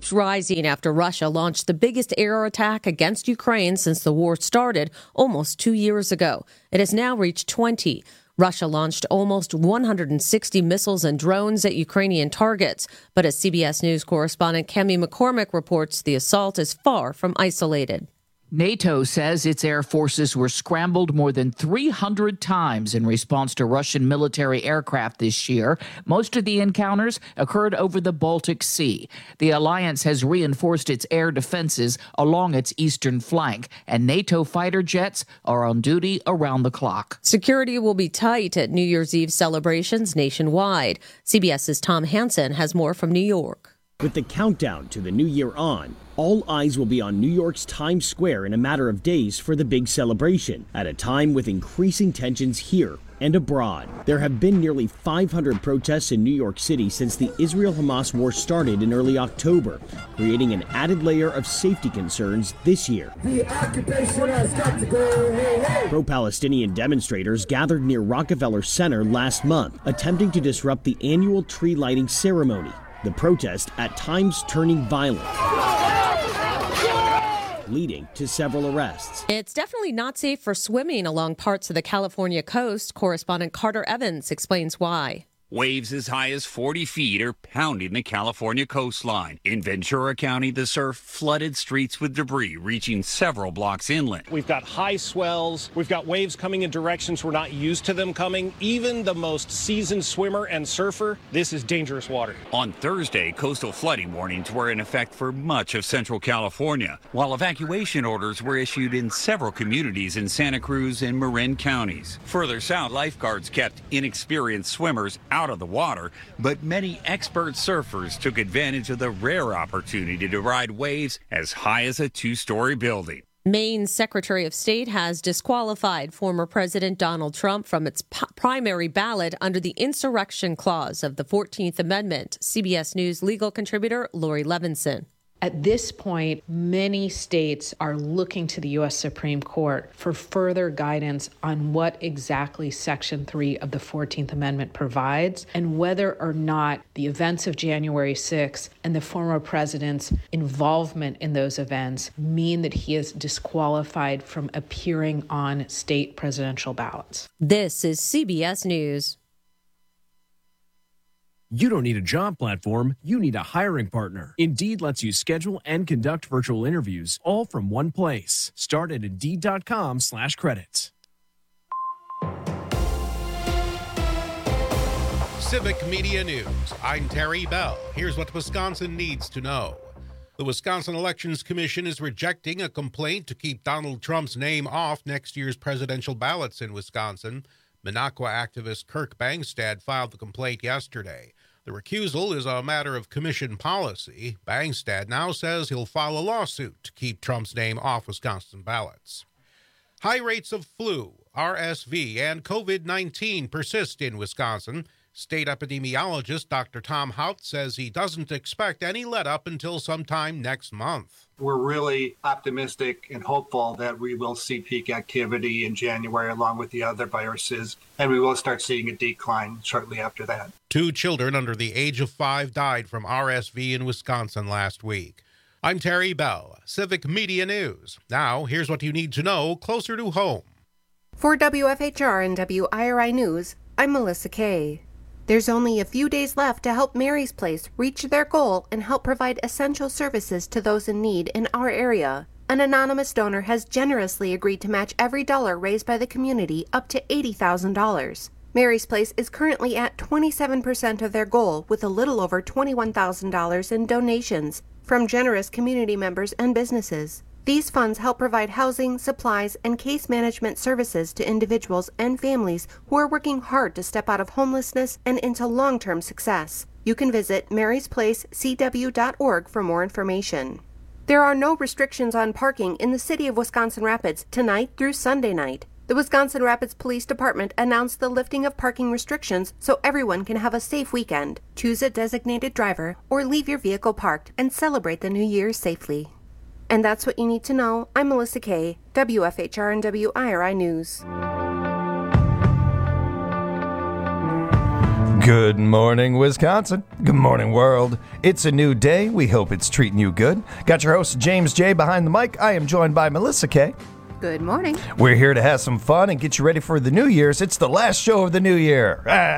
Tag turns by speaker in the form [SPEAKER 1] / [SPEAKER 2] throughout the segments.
[SPEAKER 1] keeps rising after Russia launched the biggest air attack against Ukraine since the war started almost 2 years ago. It has now reached 20. Russia launched almost 160 missiles and drones at Ukrainian targets. But as CBS News correspondent Kemi McCormick reports, the assault is far from isolated.
[SPEAKER 2] NATO says its air forces were scrambled more than 300 times in response to Russian military aircraft this year. Most of the encounters occurred over the Baltic Sea. The alliance has reinforced its air defenses along its eastern flank, and NATO fighter jets are on duty around the clock.
[SPEAKER 1] Security will be tight at New Year's Eve celebrations nationwide. CBS's Tom Hansen has more from New York.
[SPEAKER 3] With the countdown to the new year on, all eyes will be on New York's Times Square in a matter of days for the big celebration, at a time with increasing tensions here and abroad. There have been nearly 500 protests in New York City since the Israel-Hamas war started in early October, creating an added layer of safety concerns this year.
[SPEAKER 4] The occupation has got to go. Hey, hey.
[SPEAKER 3] Pro-Palestinian demonstrators gathered near Rockefeller Center last month, attempting to disrupt the annual tree lighting ceremony. The protest at times turning violent, leading to several arrests.
[SPEAKER 1] It's definitely not safe for swimming along parts of the California coast. Correspondent Carter Evans explains why.
[SPEAKER 5] Waves as high as 40 feet are pounding the California coastline. In Ventura County, the surf flooded streets with debris, reaching several blocks inland.
[SPEAKER 6] We've got high swells. We've got waves coming in directions we're not used to them coming. Even the most seasoned swimmer and surfer, this is dangerous water.
[SPEAKER 5] On Thursday, coastal flooding warnings were in effect for much of Central California, while evacuation orders were issued in several communities in Santa Cruz and Marin counties. Further south, lifeguards kept inexperienced swimmers out of the water, but many expert surfers took advantage of the rare opportunity to ride waves as high as a two-story building.
[SPEAKER 1] Maine's Secretary of State has disqualified former President Donald Trump from its primary ballot under the insurrection clause of the 14th Amendment. CBS News legal contributor Lori Levinson.
[SPEAKER 7] At this point, many states are looking to the U.S. Supreme Court for further guidance on what exactly Section 3 of the 14th Amendment provides and whether or not the events of January 6th and the former president's involvement in those events mean that he is disqualified from appearing on state presidential ballots.
[SPEAKER 1] This is CBS News.
[SPEAKER 8] You don't need a job platform, you need a hiring partner. Indeed lets you schedule and conduct virtual interviews all from one place. Start at Indeed.com/credits.
[SPEAKER 9] Civic Media News. I'm Terry Bell. Here's what Wisconsin needs to know. The Wisconsin Elections Commission is rejecting a complaint to keep Donald Trump's name off next year's presidential ballots in Wisconsin. Minocqua activist Kirk Bangstad filed the complaint yesterday. The recusal is a matter of commission policy. Bangstad now says he'll file a lawsuit to keep Trump's name off Wisconsin ballots. High rates of flu, RSV, and COVID-19 persist in Wisconsin. State epidemiologist Dr. Tom Hout says he doesn't expect any let-up until sometime next month.
[SPEAKER 10] We're really optimistic and hopeful that we will see peak activity in January along with the other viruses, and we will start seeing a decline shortly after that.
[SPEAKER 9] 2 children under the age of 5 died from RSV in Wisconsin last week. I'm Terry Bell, Civic Media News. Now, here's what you need to know closer to home.
[SPEAKER 11] For WFHR and WIRI News, I'm Melissa Kay. There's only a few days left to help Mary's Place reach their goal and help provide essential services to those in need in our area. An anonymous donor has generously agreed to match every dollar raised by the community up to $80,000. Mary's Place is currently at 27% of their goal with a little over $21,000 in donations from generous community members and businesses. These funds help provide housing, supplies, and case management services to individuals and families who are working hard to step out of homelessness and into long-term success. You can visit marysplacecw.org for more information. There are no restrictions on parking in the city of Wisconsin Rapids tonight through Sunday night. The Wisconsin Rapids Police Department announced the lifting of parking restrictions so everyone can have a safe weekend. Choose a designated driver or leave your vehicle parked and celebrate the new year safely. And that's what you need to know. I'm Melissa Kay, WFHR and WIRI News.
[SPEAKER 12] Good morning, Wisconsin. Good morning, world. It's a new day. We hope it's treating you good. Got your host, James J. behind the mic. I am joined by Melissa K.
[SPEAKER 11] Good morning.
[SPEAKER 12] We're here to have some fun and get you ready for the New Year's. It's the last show of the new year.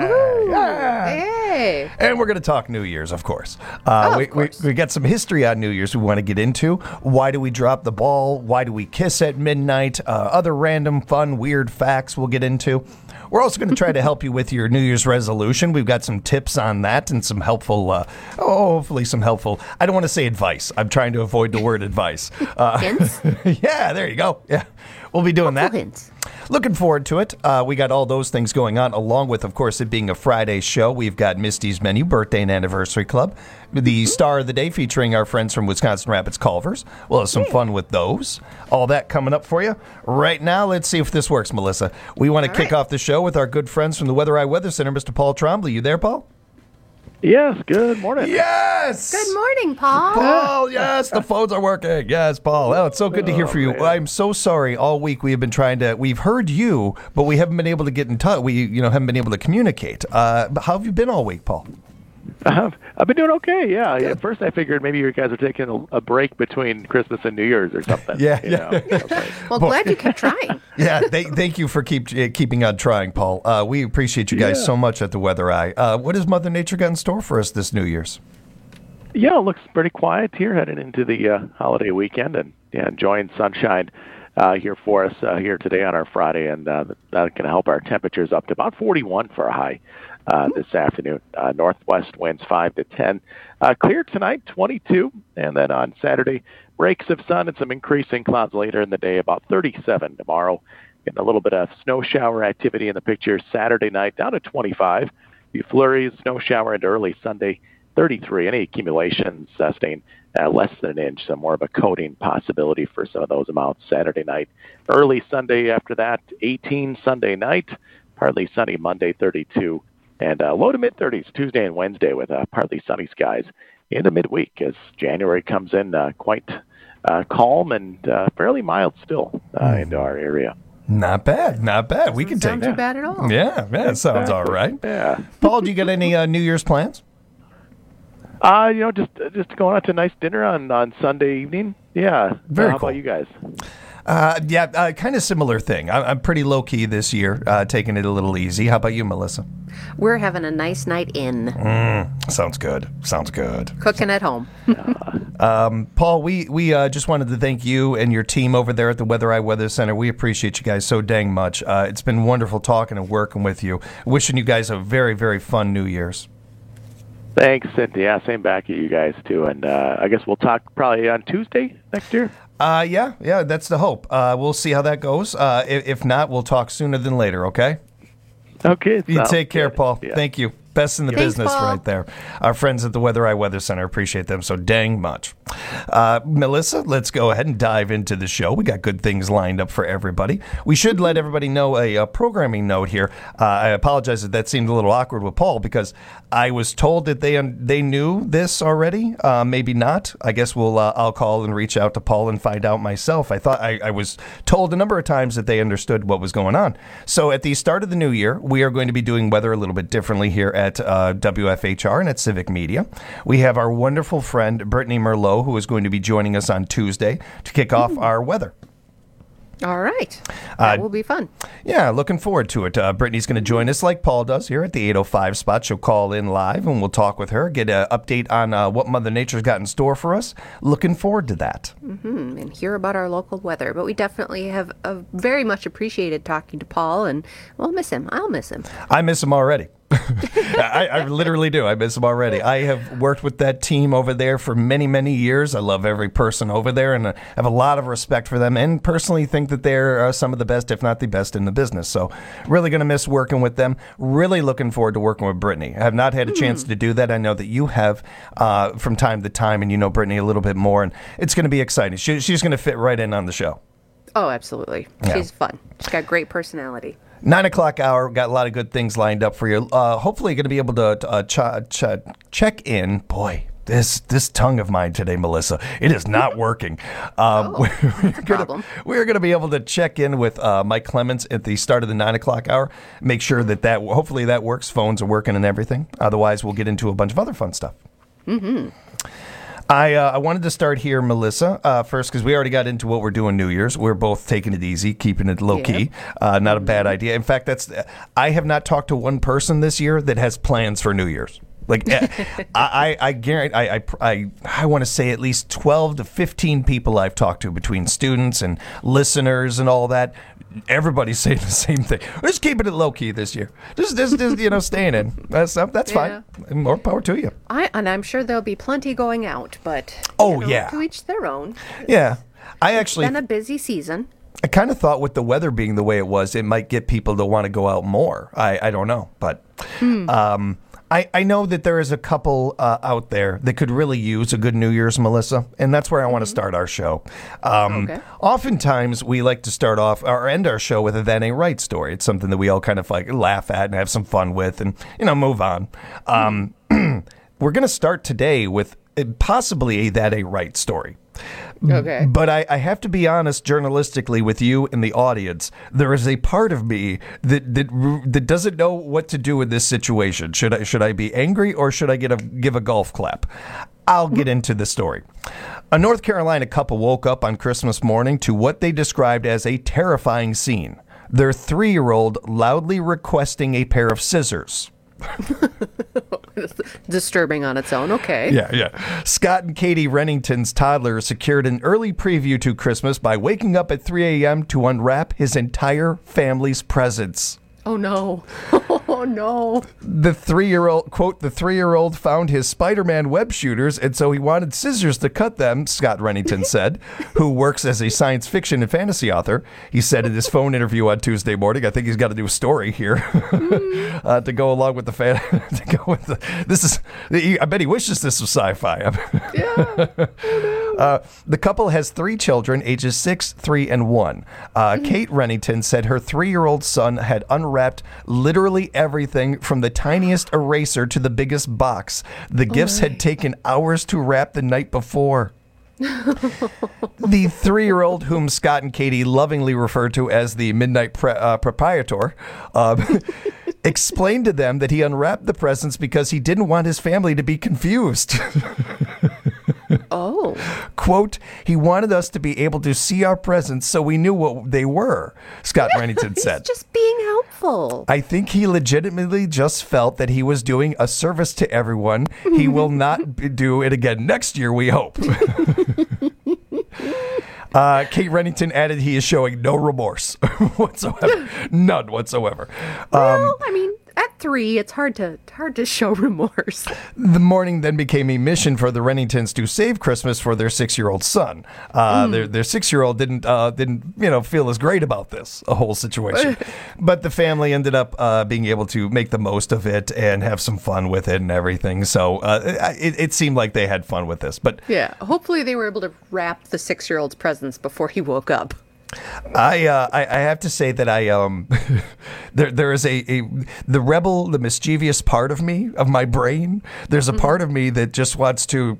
[SPEAKER 11] Hey.
[SPEAKER 12] And we're going to talk New Year's, of course.
[SPEAKER 11] Of course.
[SPEAKER 12] We got some history on New Year's we want to get into. Why do we drop the ball? Why do we kiss at midnight? Other random, fun, weird facts we'll get into. We're also going to try to help you with your New Year's resolution. We've got some tips on that and some helpful, hopefully some helpful, I don't want to say advice. I'm trying to avoid the word advice.
[SPEAKER 11] Hints?
[SPEAKER 12] Yeah, there you go. Yeah, we'll be doing
[SPEAKER 11] helpful
[SPEAKER 12] that.
[SPEAKER 11] Hints.
[SPEAKER 12] Looking forward to it. We got all those things going on, along with, of course, it being a Friday show. We've got Misty's Menu, Birthday and Anniversary Club, the Star of the Day featuring our friends from Wisconsin Rapids Culvers. We'll have some fun with those. All that coming up for you. Right now, let's see if this works, Melissa. We want to kick off the show with our good friends from the Weather Eye Weather Center, Mr. Paul Trombley. You there, Paul?
[SPEAKER 13] Yes, good morning.
[SPEAKER 12] Yes!
[SPEAKER 11] Good morning, Paul.
[SPEAKER 12] Paul, yes, the phones are working. Yes, Paul. Oh, it's so good to hear from you.
[SPEAKER 13] Man.
[SPEAKER 12] I'm so sorry. All week we have been we've heard you, but we haven't been able to get in touch. We, haven't been able to communicate. How have you been all week, Paul?
[SPEAKER 13] I've been doing okay, yeah. At first I figured maybe you guys are taking a break between Christmas and New Year's or something.
[SPEAKER 11] Well, glad you kept trying.
[SPEAKER 12] Yeah, thank you for keeping on trying, Paul. We appreciate you guys so much at the Weather Eye. What has Mother Nature got in store for us this New Year's?
[SPEAKER 13] Yeah, it looks pretty quiet here heading into the holiday weekend and enjoying sunshine here for us here today on our Friday, and that can help our temperatures up to about 41 for a high. This afternoon. Northwest winds 5 to 10. Clear tonight, 22. And then on Saturday, breaks of sun and some increasing clouds later in the day, about 37 tomorrow. Getting a little bit of snow shower activity in the picture Saturday night, down to 25. A few flurries, snow shower into early Sunday, 33. Any accumulations staying less than an inch, so more of a coating possibility for some of those amounts Saturday night. Early Sunday after that, 18 Sunday night. Partly sunny Monday, 32. And low to mid-30s Tuesday and Wednesday with partly sunny skies into midweek as January comes in quite calm and fairly mild still into our area.
[SPEAKER 12] Not bad, not bad. We can take
[SPEAKER 11] that. Not too bad at all.
[SPEAKER 12] Yeah, it sounds all right.
[SPEAKER 13] Yeah.
[SPEAKER 12] Paul, do you get any New Year's plans?
[SPEAKER 13] Just going out to a nice dinner on Sunday evening. Yeah.
[SPEAKER 12] Very
[SPEAKER 13] cool.
[SPEAKER 12] How
[SPEAKER 13] about you guys?
[SPEAKER 12] Kind of similar thing. I'm pretty low-key this year, taking it a little easy. How about you, Melissa?
[SPEAKER 11] We're having a nice night in.
[SPEAKER 12] Sounds good.
[SPEAKER 11] Cooking at home.
[SPEAKER 12] Paul, we just wanted to thank you and your team over there at the Weather Eye Weather Center. We appreciate you guys so dang much. It's been wonderful talking and working with you. Wishing you guys a very, very fun New Year's.
[SPEAKER 13] Thanks, Cynthia. Same back at you guys, too. And I guess we'll talk probably on Tuesday next year.
[SPEAKER 12] Yeah, that's the hope. We'll see how that goes. If not, we'll talk sooner than later, okay?
[SPEAKER 13] Okay.
[SPEAKER 12] You take care,
[SPEAKER 13] good.
[SPEAKER 12] Paul.
[SPEAKER 13] Yeah.
[SPEAKER 12] Thank you. Best in the business
[SPEAKER 11] Paul.
[SPEAKER 12] right there. Our friends at the Weather Eye Weather Center, appreciate them so dang much. Melissa, let's go ahead and dive into the show. We got good things lined up for everybody. We should let everybody know a programming note here. I apologize if that seemed a little awkward with Paul because I was told that they knew this already. Maybe not. I guess I'll call and reach out to Paul and find out myself. I thought I was told a number of times that they understood what was going on. So at the start of the new year, we are going to be doing weather a little bit differently here at WFHR and at Civic Media. We have our wonderful friend Brittany Merlot, who is going to be joining us on Tuesday to kick off our weather.
[SPEAKER 11] All right. That will be fun.
[SPEAKER 12] Yeah, looking forward to it. Brittany's going to join us like Paul does here at the 8:05 spot. She'll call in live and we'll talk with her, get an update on what Mother Nature's got in store for us. Looking forward to that.
[SPEAKER 11] And hear about our local weather. But we definitely have very much appreciated talking to Paul, and we'll miss him. I'll miss him.
[SPEAKER 12] I miss him already. I literally do. I miss him already. I have worked with that team over there for many, many years. I love every person over there, and I have a lot of respect for them, and personally think that they're some of the best, if not the best, in the business. So really going to miss working with them. Really looking forward to working with Brittany. I have not had a chance to do that. I know that you have from time to time, and you know Brittany a little bit more, and it's going to be exciting. She's going to fit right in on the show.
[SPEAKER 11] Oh, absolutely.
[SPEAKER 12] Yeah.
[SPEAKER 11] She's fun. She's got great personality.
[SPEAKER 12] 9 o'clock hour, got a lot of good things lined up for you. Hopefully going to be able to check in. Boy, this tongue of mine today, Melissa, it is not working. We're going to be able to check in with Mike Clements at the start of the 9 o'clock hour. Make sure that hopefully that works. Phones are working and everything. Otherwise, we'll get into a bunch of other fun stuff.
[SPEAKER 11] Mm-hmm.
[SPEAKER 12] I wanted to start here, Melissa, first, because we already got into what we're doing New Year's. We're both taking it easy, keeping it low-key. Not a bad idea. In fact, I have not talked to one person this year that has plans for New Year's. Like, I guarantee, I want to say at least 12 to 15 people I've talked to between students and listeners and all that. Everybody's saying the same thing. We're just keeping it low key this year. Just staying in. That's fine. More power to you.
[SPEAKER 11] I'm sure there'll be plenty going out, but to each their own.
[SPEAKER 12] Yeah, it's
[SPEAKER 11] been a busy season.
[SPEAKER 12] I kind of thought with the weather being the way it was, it might get people to want to go out more. I don't know, but. I know that there is a couple out there that could really use a good New Year's, Melissa, and that's where I want to start our show. Oftentimes, we like to start off or end our show with a That Ain't Right story. It's something that we all kind of like laugh at and have some fun with and, move on. We're going to start today with possibly a That Ain't Right story.
[SPEAKER 11] Okay.
[SPEAKER 12] But I have to be honest journalistically with you and the audience. There is a part of me that doesn't know what to do in this situation. Should I be angry or should I give a golf clap? I'll get into the story. A North Carolina couple woke up on Christmas morning to what they described as a terrifying scene. Their 3-year-old loudly requesting a pair of scissors.
[SPEAKER 11] Disturbing on its own. Okay.
[SPEAKER 12] Yeah. Scott and Katie Rennington's toddler secured an early preview to Christmas by waking up at 3 a.m. to unwrap his entire family's presents.
[SPEAKER 11] Oh, no. Oh, no.
[SPEAKER 12] The 3-year-old, quote, the 3-year-old found his Spider-Man web shooters, and so he wanted scissors to cut them, Scott Rennington said, who works as a science fiction and fantasy author. He said in his phone interview on Tuesday morning, I think he's got to do a story here to go along with the fan. To go with I bet he wishes this was sci-fi. The couple has 3 children, ages 6, 3, and 1. Kate Rennington said her 3-year-old son had unwrapped literally everything from the tiniest eraser to the biggest box. The gifts had taken hours to wrap the night before. The 3-year-old, whom Scott and Katie lovingly refer to as the Midnight Proprietor, explained to them that he unwrapped the presents because he didn't want his family to be confused.
[SPEAKER 11] Oh.
[SPEAKER 12] Quote, he wanted us to be able to see our presents so we knew what they were, Scott Rennington said.
[SPEAKER 11] He's just being helpful.
[SPEAKER 12] I think he legitimately just felt that he was doing a service to everyone. He will not do it again next year, we hope. Kate Rennington added he is showing no remorse whatsoever. None whatsoever.
[SPEAKER 11] Well, I mean, at 3, it's hard to show remorse.
[SPEAKER 12] The morning then became a mission for the Renningtons to save Christmas for their 6-year-old son. Their 6-year-old didn't feel as great about this whole situation, but the family ended up being able to make the most of it and have some fun with it and everything. So it seemed like they had fun with this. But
[SPEAKER 11] yeah, hopefully they were able to wrap the 6-year-old's presents before he woke up.
[SPEAKER 12] I have to say that there is the rebel, the mischievous part of me, of my brain. There's a part of me that just wants to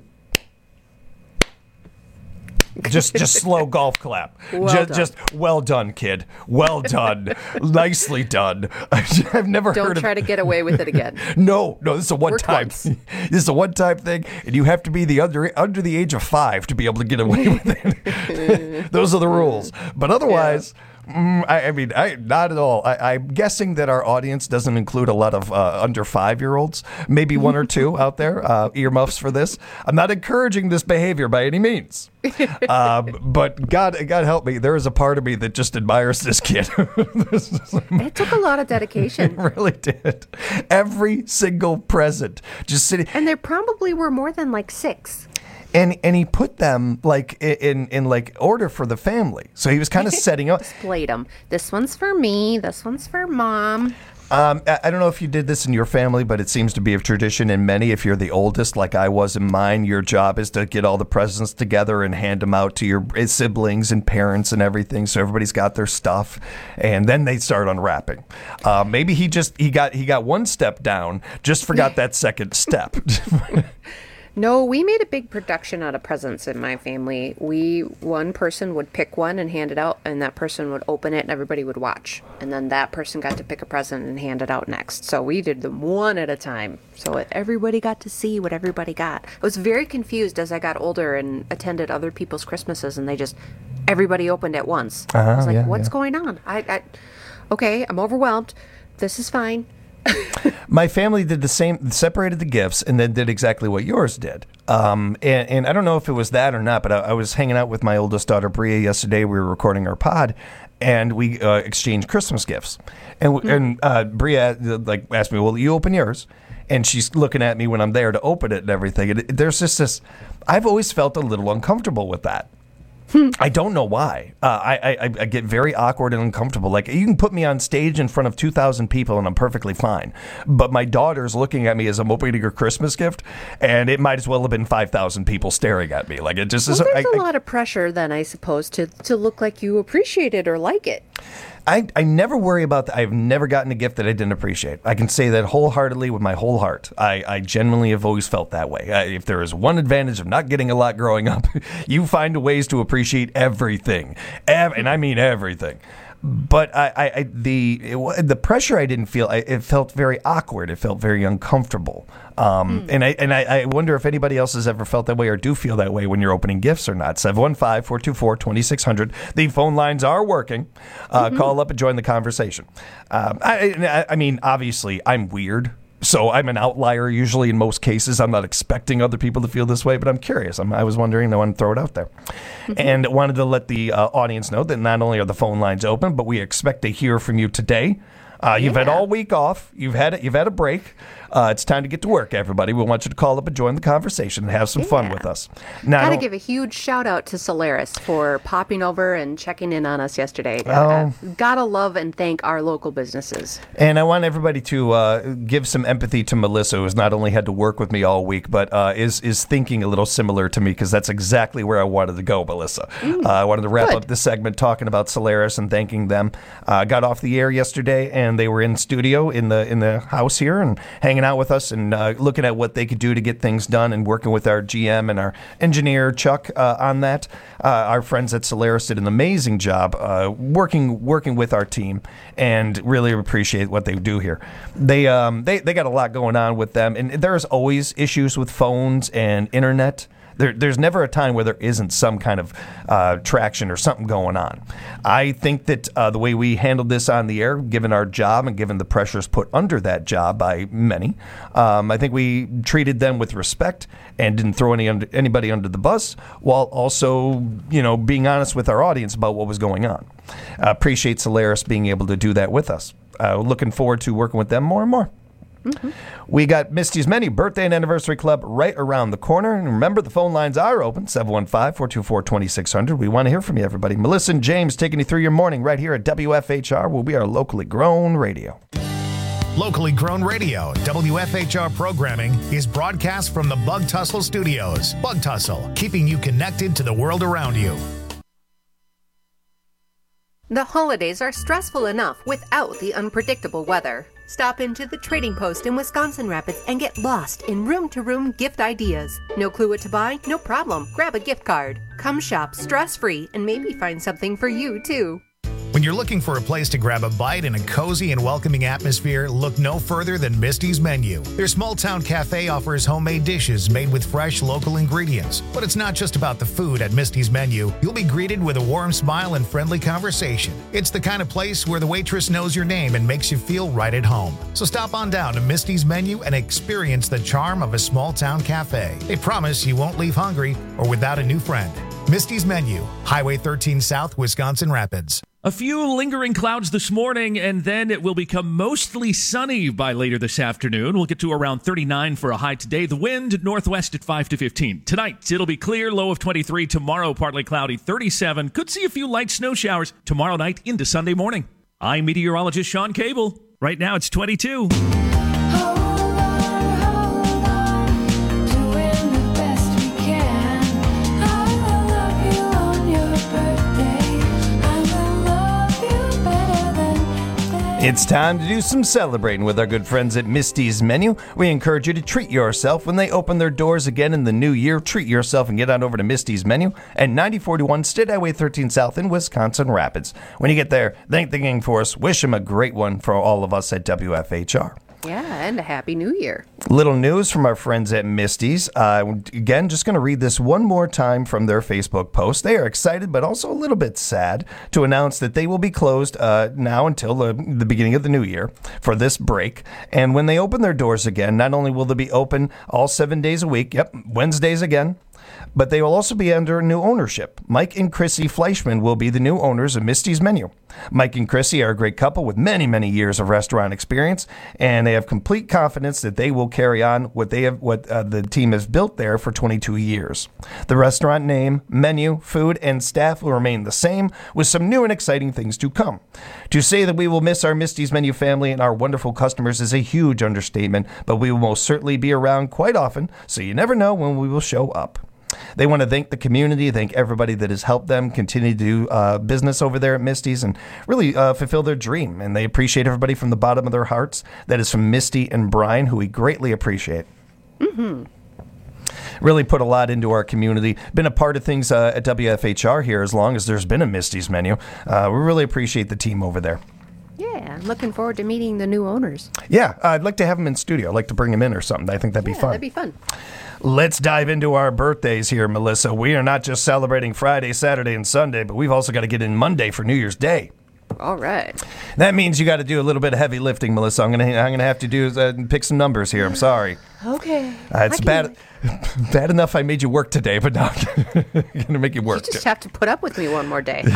[SPEAKER 12] just slow golf clap. Just well done, kid. Well done. Nicely done. I've never heard of...
[SPEAKER 11] Don't try to get away with it again.
[SPEAKER 12] No, this is a one-time. This is a one-time thing, and you have to be under the age of 5 to be able to get away with it. Those are the rules. But otherwise... Yeah. Not at all. I'm guessing that our audience doesn't include a lot of under 5-year-olds, maybe 1 or 2 out there, earmuffs for this. I'm not encouraging this behavior by any means. But God help me, there is a part of me that just admires this kid.
[SPEAKER 11] It took a lot of dedication.
[SPEAKER 12] It really did. Every single present. Just sitting.
[SPEAKER 11] And there probably were more than like 6.
[SPEAKER 12] And he put them like in like order for the family. So he was kind of setting up.
[SPEAKER 11] Displayed them. This one's for me. This one's for mom.
[SPEAKER 12] I don't know if you did this in your family, but it seems to be a tradition in many. If you're the oldest, like I was in mine, your job is to get all the presents together and hand them out to your siblings and parents and everything. So everybody's got their stuff, and then they start unwrapping. Maybe he got one step down, just forgot that second step.
[SPEAKER 11] No, we made a big production out of presents in my family. One person would pick one and hand it out, and that person would open it and everybody would watch. And then that person got to pick a present and hand it out next. So we did them one at a time. So everybody got to see what everybody got. I was very confused as I got older and attended other people's Christmases, and everybody opened at once. I was like, what's going on? Okay, I'm overwhelmed. This is fine.
[SPEAKER 12] My family did the same, separated the gifts, and then did exactly what yours did. And I don't know if it was that or not, but I was hanging out with my oldest daughter, Bria, yesterday. We were recording our pod, and we exchanged Christmas gifts. And Bria asked me, well, you open yours? And she's looking at me when I'm there to open it and everything. And there's just this, I've always felt a little uncomfortable with that. I don't know why. I get very awkward and uncomfortable. Like, you can put me on stage in front of 2,000 people and I'm perfectly fine. But my daughter's looking at me as I'm opening her Christmas gift, and it might as well have been 5,000 people staring at me. Like, it just is.
[SPEAKER 11] There's a lot of pressure then, I suppose, to look like you appreciate it or like it.
[SPEAKER 12] I never worry about that. I've never gotten a gift that I didn't appreciate. I can say that wholeheartedly with my whole heart. I genuinely have always felt that way. If there is one advantage of not getting a lot growing up, you find ways to appreciate everything. And I mean everything. But the pressure I didn't feel. It felt very awkward. It felt very uncomfortable. And I wonder if anybody else has ever felt that way or do feel that way when you're opening gifts or not. 715-424-2600. The phone lines are working. Call up and join the conversation. I mean, obviously, I'm weird. So I'm an outlier usually in most cases. I'm not expecting other people to feel this way, but I'm curious. I was wondering. I wanted to throw it out there. And wanted to let the audience know that not only are the phone lines open, but we expect to hear from you today. You've had all week off. You've had a break. It's time to get to work, everybody. We want you to call up and join the conversation and have some fun with us. Now,
[SPEAKER 11] gotta give a huge shout out to Solaris for popping over and checking in on us yesterday. Gotta love and thank our local businesses.
[SPEAKER 12] And I want everybody to give some empathy to Melissa, who has not only had to work with me all week, but is thinking a little similar to me, because that's exactly where I wanted to go, Melissa. I wanted to wrap up this segment talking about Solaris and thanking them. Got off the air yesterday, and they were in studio in the house here and hanging out with us and looking at what they could do to get things done, and working with our GM and our engineer Chuck on that. Our friends at Solaris did an amazing job working with our team, and really appreciate what they do here. They got a lot going on with them, and there's always issues with phones and internet. There's never a time where there isn't some kind of traction or something going on. I think that the way we handled this on the air, given our job and given the pressures put under that job by many, I think we treated them with respect and didn't throw anybody under the bus, while also, being honest with our audience about what was going on. Appreciate Solaris being able to do that with us. Looking forward to working with them more and more. We got Misty's Menu Birthday and Anniversary Club right around the corner. And remember, the phone lines are open, 715-424-2600. We want to hear from you, everybody. Melissa and James taking you through your morning right here at WFHR, will be our locally grown radio.
[SPEAKER 14] Locally grown radio, WFHR programming is broadcast from the Bug Tussle Studios. Bug Tussle, keeping you connected to the world around you.
[SPEAKER 11] The holidays are stressful enough without the unpredictable weather. Stop into the Trading Post in Wisconsin Rapids and get lost in room-to-room gift ideas. No clue what to buy? No problem. Grab a gift card. Come shop stress-free and maybe find something for you, too.
[SPEAKER 14] When you're looking for a place to grab a bite in a cozy and welcoming atmosphere, look no further than Misty's Menu. Their small town cafe offers homemade dishes made with fresh local ingredients. But it's not just about the food at Misty's Menu. You'll be greeted with a warm smile and friendly conversation. It's the kind of place where the waitress knows your name and makes you feel right at home. So stop on down to Misty's Menu and experience the charm of a small town cafe. They promise you won't leave hungry or without a new friend. Misty's Menu, Highway 13 South, Wisconsin Rapids.
[SPEAKER 15] A few lingering clouds this morning, and then it will become mostly sunny by later this afternoon. We'll get to around 39 for a high today. The wind northwest at 5 to 15. Tonight, it'll be clear, low of 23. Tomorrow, partly cloudy, 37. Could see a few light snow showers tomorrow night into Sunday morning. I'm meteorologist Sean Cable. Right now, it's 22.
[SPEAKER 12] It's time to do some celebrating with our good friends at Misty's Menu. We encourage you to treat yourself when they open their doors again in the new year. Treat yourself and get on over to Misty's Menu at 9041 State Highway 13 South in Wisconsin Rapids. When you get there, thank the gang for us. Wish them a great one for all of us at WFHR.
[SPEAKER 11] Yeah, and a Happy New Year.
[SPEAKER 12] Little news from our friends at Misty's. Again, just going to read this one more time from their Facebook post. They are excited, but also a little bit sad to announce that they will be closed now until the beginning of the new year for this break. And when they open their doors again, not only will they be open all 7 days a week, Wednesdays again, but they will also be under new ownership. Mike and Chrissy Fleischman will be the new owners of Misty's Menu. Mike and Chrissy are a great couple with many, many years of restaurant experience, and they have complete confidence that they will carry on what the team has built there for 22 years. The restaurant name, menu, food, and staff will remain the same, with some new and exciting things to come. To say that we will miss our Misty's Menu family and our wonderful customers is a huge understatement, but we will most certainly be around quite often, so you never know when we will show up. They want to thank the community, thank everybody that has helped them continue to do business over there at Misty's and really fulfill their dream. And they appreciate everybody from the bottom of their hearts. That is from Misty and Brian, who we greatly appreciate.
[SPEAKER 11] Mm-hmm.
[SPEAKER 12] Really put a lot into our community. Been a part of things at WFHR here as long as there's been a Misty's Menu. We really appreciate the team over there.
[SPEAKER 11] Yeah, I'm looking forward to meeting the new owners.
[SPEAKER 12] Yeah, I'd like to have them in studio. I'd like to bring them in or something. I think that'd be fun.
[SPEAKER 11] That'd be fun.
[SPEAKER 12] Let's dive into our birthdays here, Melissa. We are not just celebrating Friday, Saturday, and Sunday, but we've also got to get in Monday for New Year's Day.
[SPEAKER 11] All right.
[SPEAKER 12] That means you got to do a little bit of heavy lifting, Melissa. I'm gonna have to do pick some numbers here. I'm sorry.
[SPEAKER 11] Okay.
[SPEAKER 12] It's bad enough I made you work today, but now I'm gonna make you work.
[SPEAKER 11] You just have to put up with me one more day.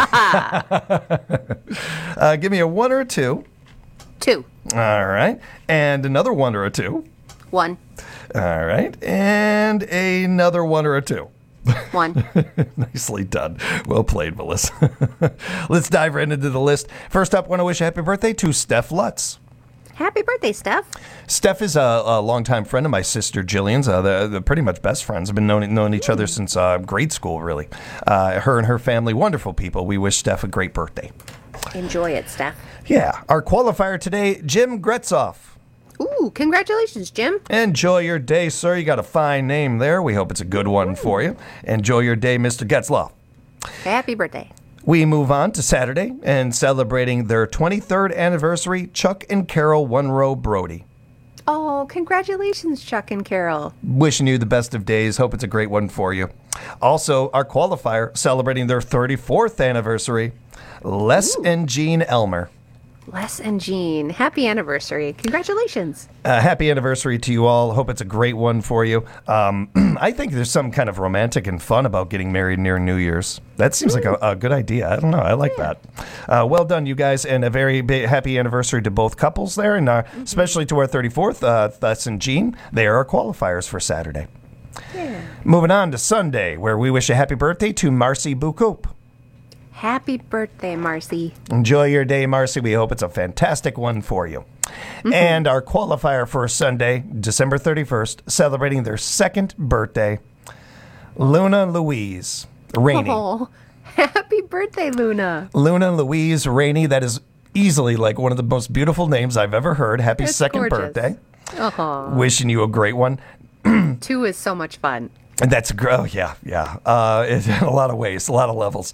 [SPEAKER 12] Give me a 1 or a 2.
[SPEAKER 11] 2.
[SPEAKER 12] All right, and another 1 or a 2.
[SPEAKER 11] 1.
[SPEAKER 12] All right, and another 1 or a 2.
[SPEAKER 11] 1.
[SPEAKER 12] Nicely done. Well played, Melissa. Let's dive right into the list. First up, want to wish a happy birthday to Steph Lutz.
[SPEAKER 11] Happy birthday, Steph.
[SPEAKER 12] Steph is a longtime friend of my sister Jillian's. They're pretty much best friends. Have been knowing each other since grade school, really. Her and her family, wonderful people. We wish Steph a great birthday.
[SPEAKER 11] Enjoy it, Steph.
[SPEAKER 12] Yeah. Our qualifier today, Jim Gretzoff.
[SPEAKER 11] Ooh, congratulations, Jim.
[SPEAKER 12] Enjoy your day, sir. You got a fine name there. We hope it's a good one for you. Enjoy your day, Mr. Getzloff.
[SPEAKER 11] Happy birthday.
[SPEAKER 12] We move on to Saturday and celebrating their 23rd anniversary, Chuck and Carol One-Row Brody.
[SPEAKER 11] Oh, congratulations, Chuck and Carol.
[SPEAKER 12] Wishing you the best of days. Hope it's a great one for you. Also, our qualifier celebrating their 34th anniversary, Les and Jean Elmer.
[SPEAKER 11] Les and Jean, happy anniversary. Congratulations.
[SPEAKER 12] Happy anniversary to you all. Hope it's a great one for you. I think there's some kind of romantic and fun about getting married near New Year's. That seems like a good idea. I don't know. I like that. Well done, you guys, and a very big, happy anniversary to both couples there, and especially to our 34th, Les and Jean. They are our qualifiers for Saturday.
[SPEAKER 11] Yeah.
[SPEAKER 12] Moving on to Sunday, where we wish a happy birthday to Marcy Bucoup.
[SPEAKER 11] Happy birthday, Marcy.
[SPEAKER 12] Enjoy your day, Marcy. We hope it's a fantastic one for you. Mm-hmm. And our qualifier for Sunday, December 31st, celebrating their 2nd birthday, Luna Louise Rainey.
[SPEAKER 11] Oh, happy birthday, Luna.
[SPEAKER 12] Luna Louise Rainey. That is easily like one of the most beautiful names I've ever heard. Happy
[SPEAKER 11] That's
[SPEAKER 12] 2nd
[SPEAKER 11] gorgeous.
[SPEAKER 12] birthday.
[SPEAKER 11] Oh.
[SPEAKER 12] Wishing you a great one.
[SPEAKER 11] 2 is so much fun.
[SPEAKER 12] That's yeah. In a lot of ways, a lot of levels.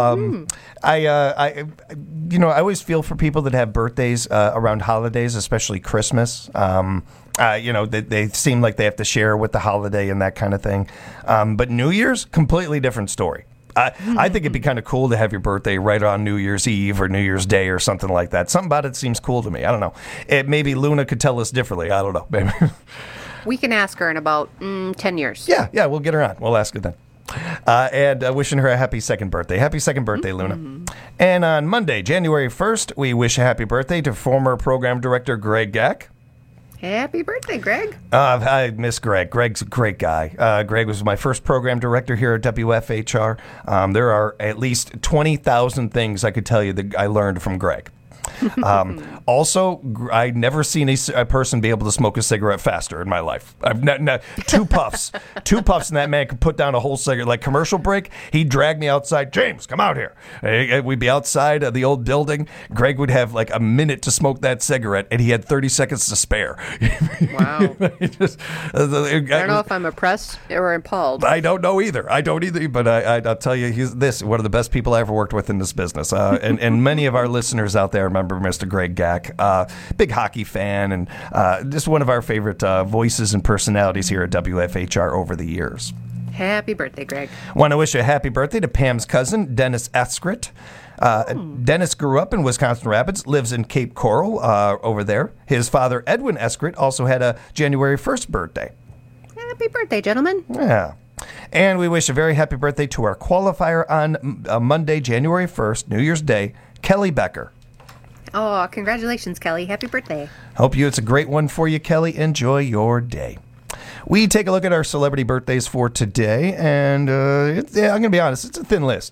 [SPEAKER 12] I always feel for people that have birthdays around holidays, especially Christmas. They seem like they have to share with the holiday and that kind of thing. But New Year's, completely different story. I think it'd be kind of cool to have your birthday right on New Year's Eve or New Year's Day or something like that. Something about it seems cool to me. I don't know. Maybe Luna could tell us differently. I don't know. Maybe.
[SPEAKER 11] We can ask her in about 10 years.
[SPEAKER 12] Yeah, we'll get her on. We'll ask her then. And wishing her a happy 2nd birthday. Happy 2nd birthday, Luna. And on Monday, January 1st, we wish a happy birthday to former program director Greg Gack.
[SPEAKER 11] Happy birthday, Greg.
[SPEAKER 12] I miss Greg. Greg's a great guy. Greg was my first program director here at WFHR. There are at least 20,000 things I could tell you that I learned from Greg. Also, I've never seen a person be able to smoke a cigarette faster in my life. I've not 2 puffs, and that man could put down a whole cigarette. Like commercial break, he'd drag me outside. James, come out here. We'd be outside of the old building. Greg would have like a minute to smoke that cigarette, and he had 30 seconds to spare.
[SPEAKER 11] Wow. I don't know if I'm impressed or appalled.
[SPEAKER 12] I don't know either. But I'll tell you, he's one of the best people I ever worked with in this business. And many of our listeners out there remember Mr. Greg Gack, big hockey fan, and just one of our favorite voices and personalities here at WFHR over the years.
[SPEAKER 11] Happy birthday, Greg.
[SPEAKER 12] Want to wish a happy birthday to Pam's cousin, Dennis Eskrit. Dennis grew up in Wisconsin Rapids, lives in Cape Coral over there. His father, Edwin Eskrit, also had a January 1st birthday.
[SPEAKER 11] Happy birthday, gentlemen.
[SPEAKER 12] Yeah. And we wish a very happy birthday to our qualifier on Monday, January 1st, New Year's Day, Kelly Becker.
[SPEAKER 11] Oh, congratulations, Kelly. Happy birthday.
[SPEAKER 12] Hope it's a great one for you, Kelly. Enjoy your day. We take a look at our celebrity birthdays for today, and I'm going to be honest, it's a thin list.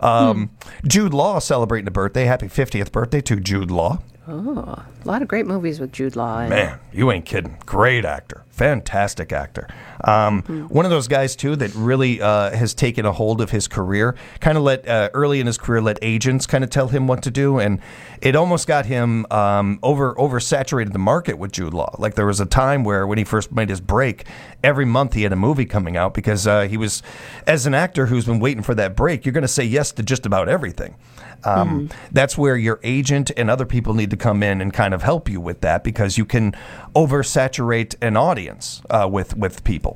[SPEAKER 12] Jude Law celebrating a birthday. Happy 50th birthday to Jude Law.
[SPEAKER 11] Oh, a lot of great movies with Jude Law.
[SPEAKER 12] Man, you ain't kidding. Great actor. Fantastic actor. One of those guys, too, that really has taken a hold of his career. Kind of early in his career, let agents kind of tell him what to do. And it almost got him oversaturated the market with Jude Law. Like there was a time where when he first made his break, every month he had a movie coming out because he was, as an actor who's been waiting for that break, you're going to say yes to just about everything. That's where your agent and other people need to come in and kind of help you with that because you can oversaturate an audience with people.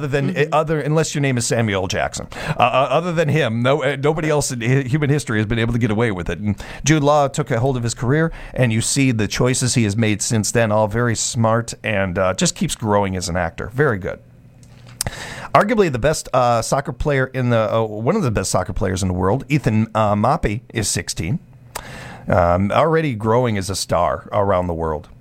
[SPEAKER 12] Unless your name is Samuel L. Jackson. Other than him, nobody else in human history has been able to get away with it. And Jude Law took a hold of his career, and you see the choices he has made since then, all very smart, and just keeps growing as an actor. Very good. Arguably the best soccer player one of the best soccer players in the world, Ethan Moppy, is 16. Already growing as a star around the world.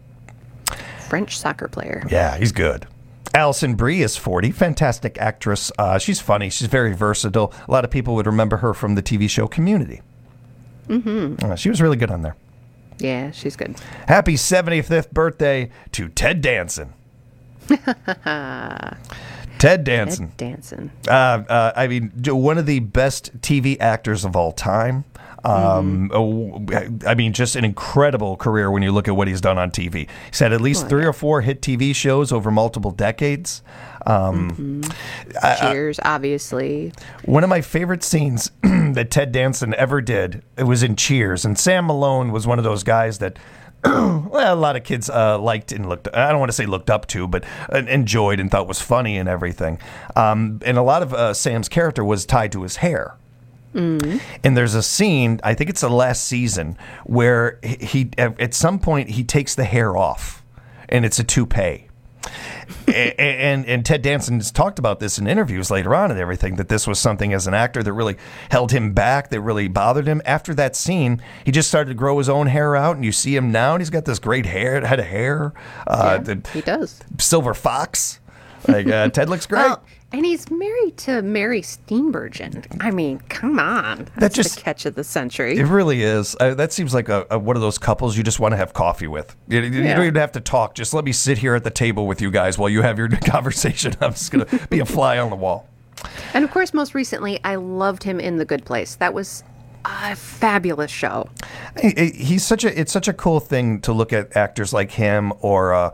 [SPEAKER 11] French soccer player.
[SPEAKER 12] Yeah, he's good. Alison Brie is 40. Fantastic actress. She's funny. She's very versatile. A lot of people would remember her from the TV show Community. She was really good on there.
[SPEAKER 11] Yeah, she's good.
[SPEAKER 12] Happy 75th birthday to Ted Danson. Ted Danson. I mean, one of the best TV actors of all time. I mean, just an incredible career when you look at what he's done on TV. He's had at least 3 or 4 hit TV shows over multiple decades.
[SPEAKER 11] Cheers, obviously.
[SPEAKER 12] One of my favorite scenes that Ted Danson ever did, it was in Cheers. And Sam Malone was one of those guys that a lot of kids liked and I don't want to say looked up to, but enjoyed and thought was funny and everything. And a lot of Sam's character was tied to his hair. And there's a scene, I think it's the last season, where he at some point he takes the hair off, and it's a toupee. and Ted Danson has talked about this in interviews later on and everything, that this was something as an actor that really held him back, that really bothered him. After that scene, he just started to grow his own hair out, and you see him now, and he's got this great head of hair.
[SPEAKER 11] He does.
[SPEAKER 12] Silver fox. Ted looks great.
[SPEAKER 11] Well, and he's married to Mary Steenburgen. I mean, come on. That's just the catch of the century.
[SPEAKER 12] It really is. That seems like one of those couples you just want to have coffee with. You don't even have to talk. Just let me sit here at the table with you guys while you have your conversation. I'm just going to be a fly on the wall.
[SPEAKER 11] And, of course, most recently, I loved him in The Good Place. That was a fabulous show.
[SPEAKER 12] It's such a cool thing to look at actors like him or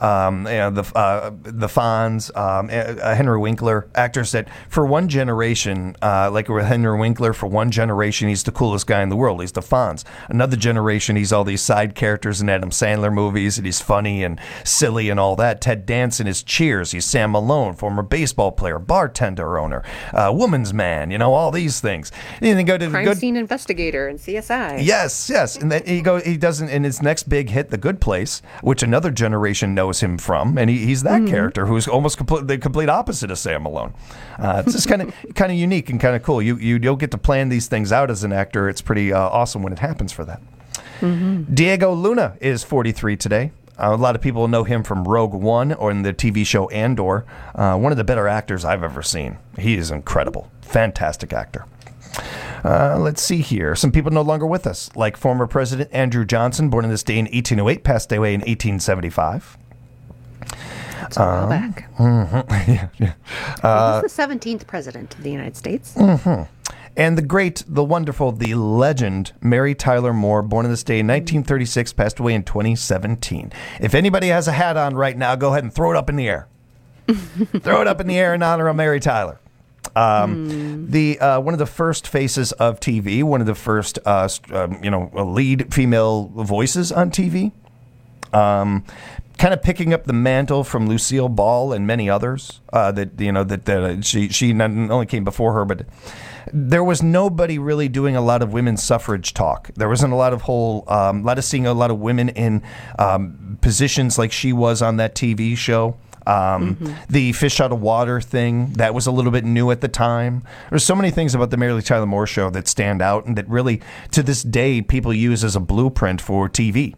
[SPEAKER 12] the Fonz, Henry Winkler, actors that for one generation, like with Henry Winkler, for one generation, he's the coolest guy in the world. He's the Fonz. Another generation, he's all these side characters in Adam Sandler movies, and he's funny and silly and all that. Ted Danson is Cheers. He's Sam Malone, former baseball player, bartender owner, woman's man, all these things. And then go to
[SPEAKER 11] Crime Scene Investigator and CSI.
[SPEAKER 12] Yes. And then he doesn't, in his next big hit, The Good Place, which another generation knows him from, and he's that character who's almost the complete opposite of Sam Malone. It's just kind of unique and kind of cool. You don't get to plan these things out as an actor. It's pretty awesome when it happens for that. Diego Luna is 43 today. A lot of people know him from Rogue One or in the TV show Andor. One of the better actors I've ever seen. He is incredible. Fantastic actor. Let's see here. Some people no longer with us, like former President Andrew Johnson, born in this day in 1808, passed away in 1875.
[SPEAKER 11] That's a while back.
[SPEAKER 12] Yeah.
[SPEAKER 11] He was the 17th president of the United States.
[SPEAKER 12] And the great, the wonderful, the legend, Mary Tyler Moore, born in this day in 1936, passed away in 2017. If anybody has a hat on right now, go ahead and throw it up in the air. Throw it up in the air in honor of Mary Tyler. The one of the first faces of TV, one of the first, lead female voices on TV. Kind of picking up the mantle from Lucille Ball and many others she not only came before her, but there was nobody really doing a lot of women's suffrage talk. There wasn't a lot of seeing a lot of women in positions like she was on that TV show. The fish out of water thing, that was a little bit new at the time. There's so many things about the Mary Tyler Moore Show that stand out and that really, to this day, people use as a blueprint for TV.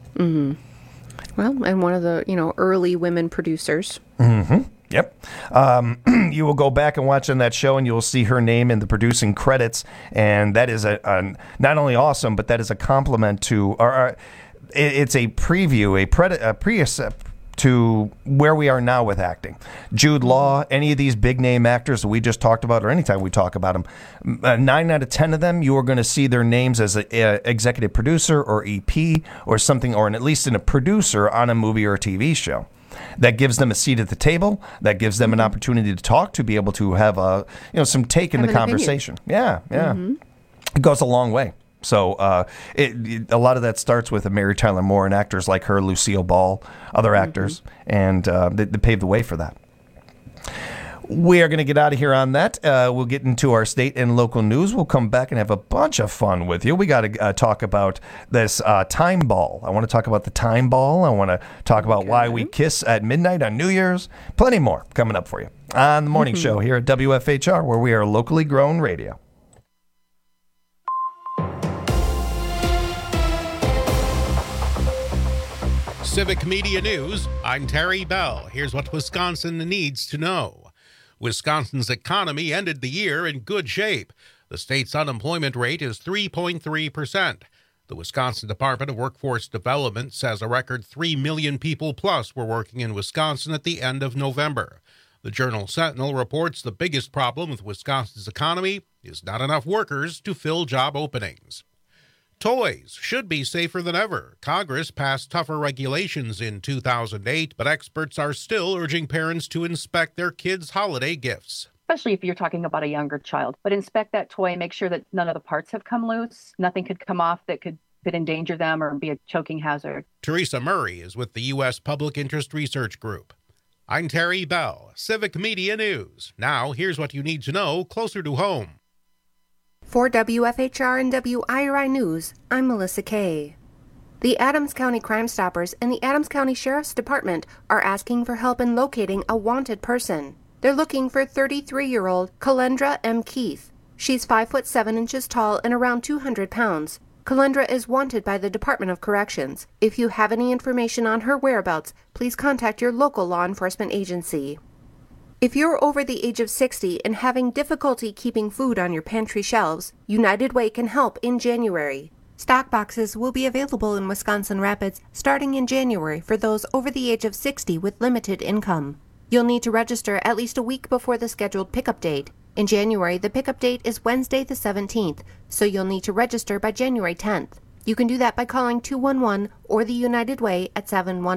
[SPEAKER 11] Well, and one of the, early women producers.
[SPEAKER 12] Yep. You will go back and watch on that show and you will see her name in the producing credits. And that is a not only awesome, but that is a compliment to, it's a preview, a precept to where we are now with acting. Jude Law, any of these big name actors that we just talked about, or anytime we talk about them, 9 out of 10 of them, you are going to see their names as an executive producer or EP or something, or at least in a producer on a movie or a TV show. That gives them a seat at the table. That gives them an opportunity to talk, to be able to have some take in the conversation. Yeah. It goes a long way. So a lot of that starts with Mary Tyler Moore and actors like her, Lucille Ball, other actors, and they paved the way for that. We are going to get out of here on that. We'll get into our state and local news. We'll come back and have a bunch of fun with you. We got to talk about this time ball. I want to talk about the time ball. I want to talk about why we kiss at midnight on New Year's. Plenty more coming up for you on the morning show here at WFHR, where we are locally grown radio.
[SPEAKER 9] Civic Media News, I'm Terry Bell. Here's what Wisconsin needs to know. Wisconsin's economy ended the year in good shape. The state's unemployment rate is 3.3%. The Wisconsin Department of Workforce Development says a record 3 million people plus were working in Wisconsin at the end of November. The Journal-Sentinel reports the biggest problem with Wisconsin's economy is not enough workers to fill job openings. Toys should be safer than ever. Congress passed tougher regulations in 2008, but experts are still urging parents to inspect their kids' holiday gifts.
[SPEAKER 16] Especially if you're talking about a younger child. But inspect that toy and make sure that none of the parts have come loose. Nothing could come off that could endanger them or be a choking hazard.
[SPEAKER 9] Teresa Murray is with the U.S. Public Interest Research Group. I'm Terry Bell, Civic Media News. Now, here's what you need to know closer to home.
[SPEAKER 11] For WFHR and WIRI News, I'm Melissa Kay. The Adams County Crime Stoppers and the Adams County Sheriff's Department are asking for help in locating a wanted person. They're looking for 33-year-old Kalendra M. Keith. She's 5 foot 7 inches tall and around 200 pounds. Kalendra is wanted by the Department of Corrections. If you have any information on her whereabouts, please contact your local law enforcement agency. If you're over the age of 60 and having difficulty keeping food on your pantry shelves, United Way can help in January. Stock boxes will be available in Wisconsin Rapids starting in January for those over the age of 60 with limited income. You'll need to register at least a week before the scheduled pickup date. In January, the pickup date is Wednesday the 17th, so you'll need to register by January 10th. You can do that by calling 211 or the United Way at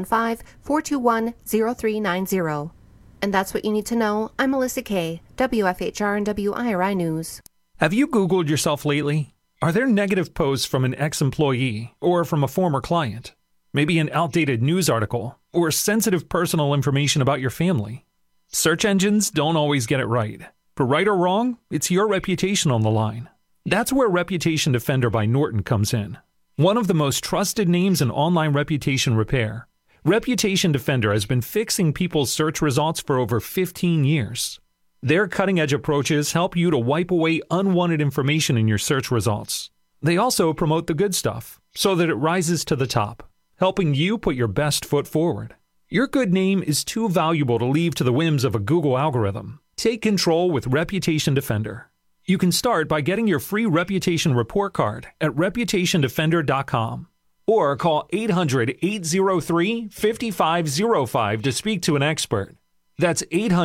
[SPEAKER 11] 715-421-0390. And that's what you need to know. I'm Melissa Kay, WFHR and WIRI News.
[SPEAKER 17] Have you Googled yourself lately? Are there negative posts from an ex-employee or from a former client? Maybe an outdated news article or sensitive personal information about your family? Search engines don't always get it right. For right or wrong, it's your reputation on the line. That's where Reputation Defender by Norton comes in. One of the most trusted names in online reputation repair, Reputation Defender has been fixing people's search results for over 15 years. Their cutting-edge approaches help you to wipe away unwanted information in your search results. They also promote the good stuff so that it rises to the top, helping you put your best foot forward. Your good name is too valuable to leave to the whims of a Google algorithm. Take control with Reputation Defender. You can start by getting your free reputation report card at reputationdefender.com or call 800-803-5505 to speak to an expert. That's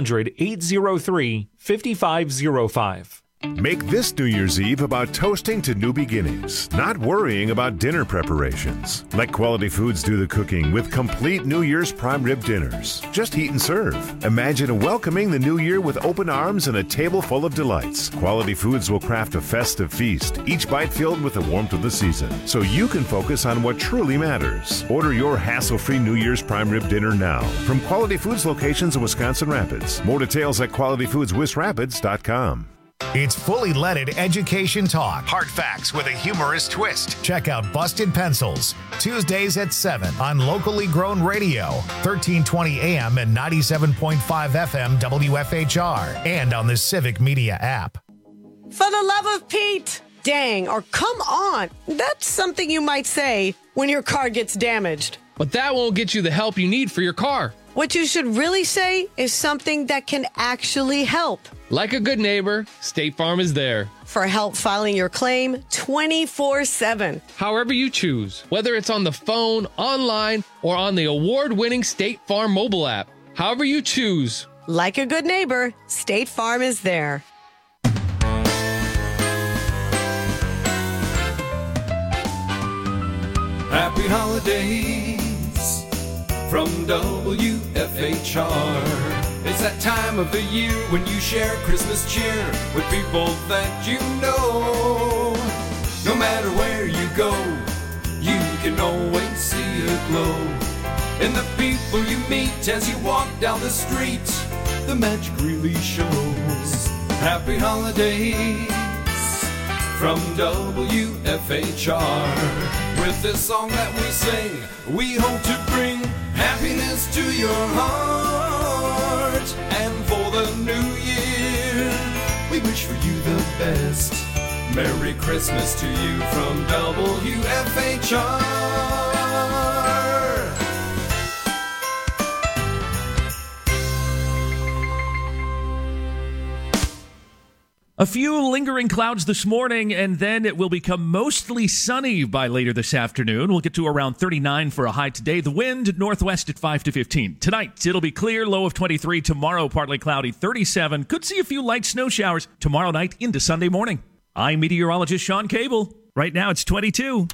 [SPEAKER 17] 800-803-5505.
[SPEAKER 18] Make this New Year's Eve about toasting to new beginnings, not worrying about dinner preparations. Let Quality Foods do the cooking with complete New Year's prime rib dinners. Just heat and serve. Imagine welcoming the new year with open arms and a table full of delights. Quality Foods will craft a festive feast, each bite filled with the warmth of the season, so you can focus on what truly matters. Order your hassle-free New Year's prime rib dinner now from Quality Foods locations in Wisconsin Rapids. More details at qualityfoodswisrapids.com.
[SPEAKER 14] It's fully leaded education talk. Hard facts with a humorous twist. Check out Busted Pencils, Tuesdays at 7 on locally grown radio, 1320 AM and 97.5 FM WFHR, and on the Civic Media app.
[SPEAKER 19] For the love of Pete! Dang, or come on! That's something you might say when your car gets damaged.
[SPEAKER 20] But that won't get you the help you need for your car.
[SPEAKER 19] What you should really say is something that can actually help.
[SPEAKER 20] Like a good neighbor, State Farm is there.
[SPEAKER 19] For help filing your claim 24/7.
[SPEAKER 20] However you choose, whether it's on the phone, online, or on the award-winning State Farm mobile app. However you choose.
[SPEAKER 19] Like a good neighbor, State Farm is there.
[SPEAKER 21] Happy holidays from WFHR. It's that time of the year when you share Christmas cheer with people that you know. No matter where you go, you can always see a glow. And the people you meet as you walk down the street, the magic really shows. Happy holidays from WFHR. With this song that we sing, we hope to bring happiness to your heart. And for the new year, we wish for you the best. Merry Christmas to you from WFHR.
[SPEAKER 15] A few lingering clouds this morning, and then it will become mostly sunny by later this afternoon. We'll get to around 39 for a high today. The wind northwest at 5 to 15. Tonight, it'll be clear, low of 23. Tomorrow, partly cloudy, 37. Could see a few light snow showers tomorrow night into Sunday morning. I'm meteorologist Sean Cable. Right now, it's 22.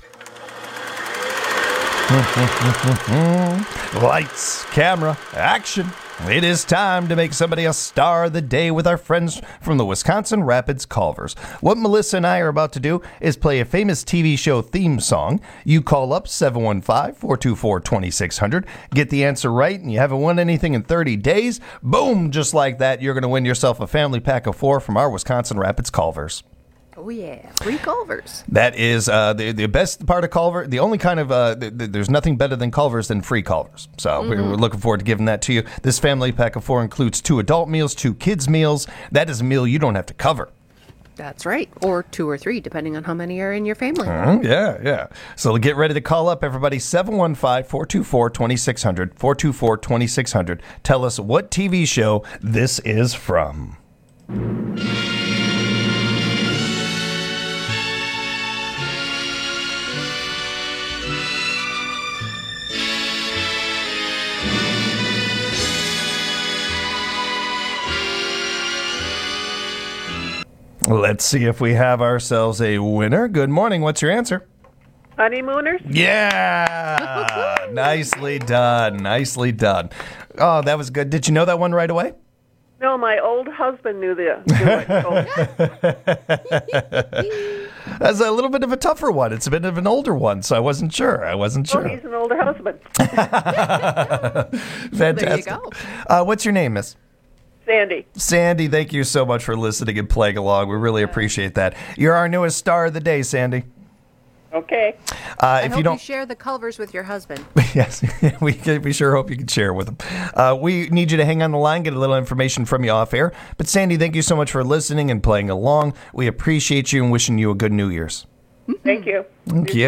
[SPEAKER 12] Lights, camera, action. It is time to make somebody a star of the day with our friends from the Wisconsin Rapids Culvers. What Melissa and I are about to do is play a famous TV show theme song. You call up 715-424-2600, get the answer right, and you haven't won anything in 30 days. Boom, just like that, you're going to win yourself a family pack of 4 from our Wisconsin Rapids Culvers.
[SPEAKER 11] Oh, yeah. Free Culvers.
[SPEAKER 12] That is the best part of Culver. The only kind of, there's nothing better than Culvers than free Culvers. So we're looking forward to giving that to you. This family pack of 4 includes 2 adult meals, 2 kids meals. That is a meal you don't have to cover.
[SPEAKER 11] That's right. Or 2 or 3, depending on how many are in your family.
[SPEAKER 12] Yeah. So get ready to call up, everybody. 715-424-2600. 424-2600. Tell us what TV show this is from. Let's see if we have ourselves a winner. Good morning. What's your answer?
[SPEAKER 22] Honeymooners?
[SPEAKER 12] Yeah. Nicely done. Nicely done. Oh, that was good. Did you know that one right away?
[SPEAKER 22] No, my old husband knew it.
[SPEAKER 12] That's a little bit of a tougher one. It's a bit of an older one, so I wasn't sure.
[SPEAKER 22] Oh, he's an older husband.
[SPEAKER 12] Fantastic.
[SPEAKER 22] There you
[SPEAKER 12] go. What's your name, miss?
[SPEAKER 22] Sandy.
[SPEAKER 12] Sandy, thank you so much for listening and playing along. We really appreciate that. You're our newest star of the day, Sandy.
[SPEAKER 22] Okay.
[SPEAKER 11] I hope you share the Culvers with your husband.
[SPEAKER 12] Yes, we sure hope you can share with them. We need you to hang on the line, get a little information from you off air. But Sandy, thank you so much for listening and playing along. We appreciate you and wishing you a good New Year's.
[SPEAKER 22] Thank you.
[SPEAKER 12] Thank you.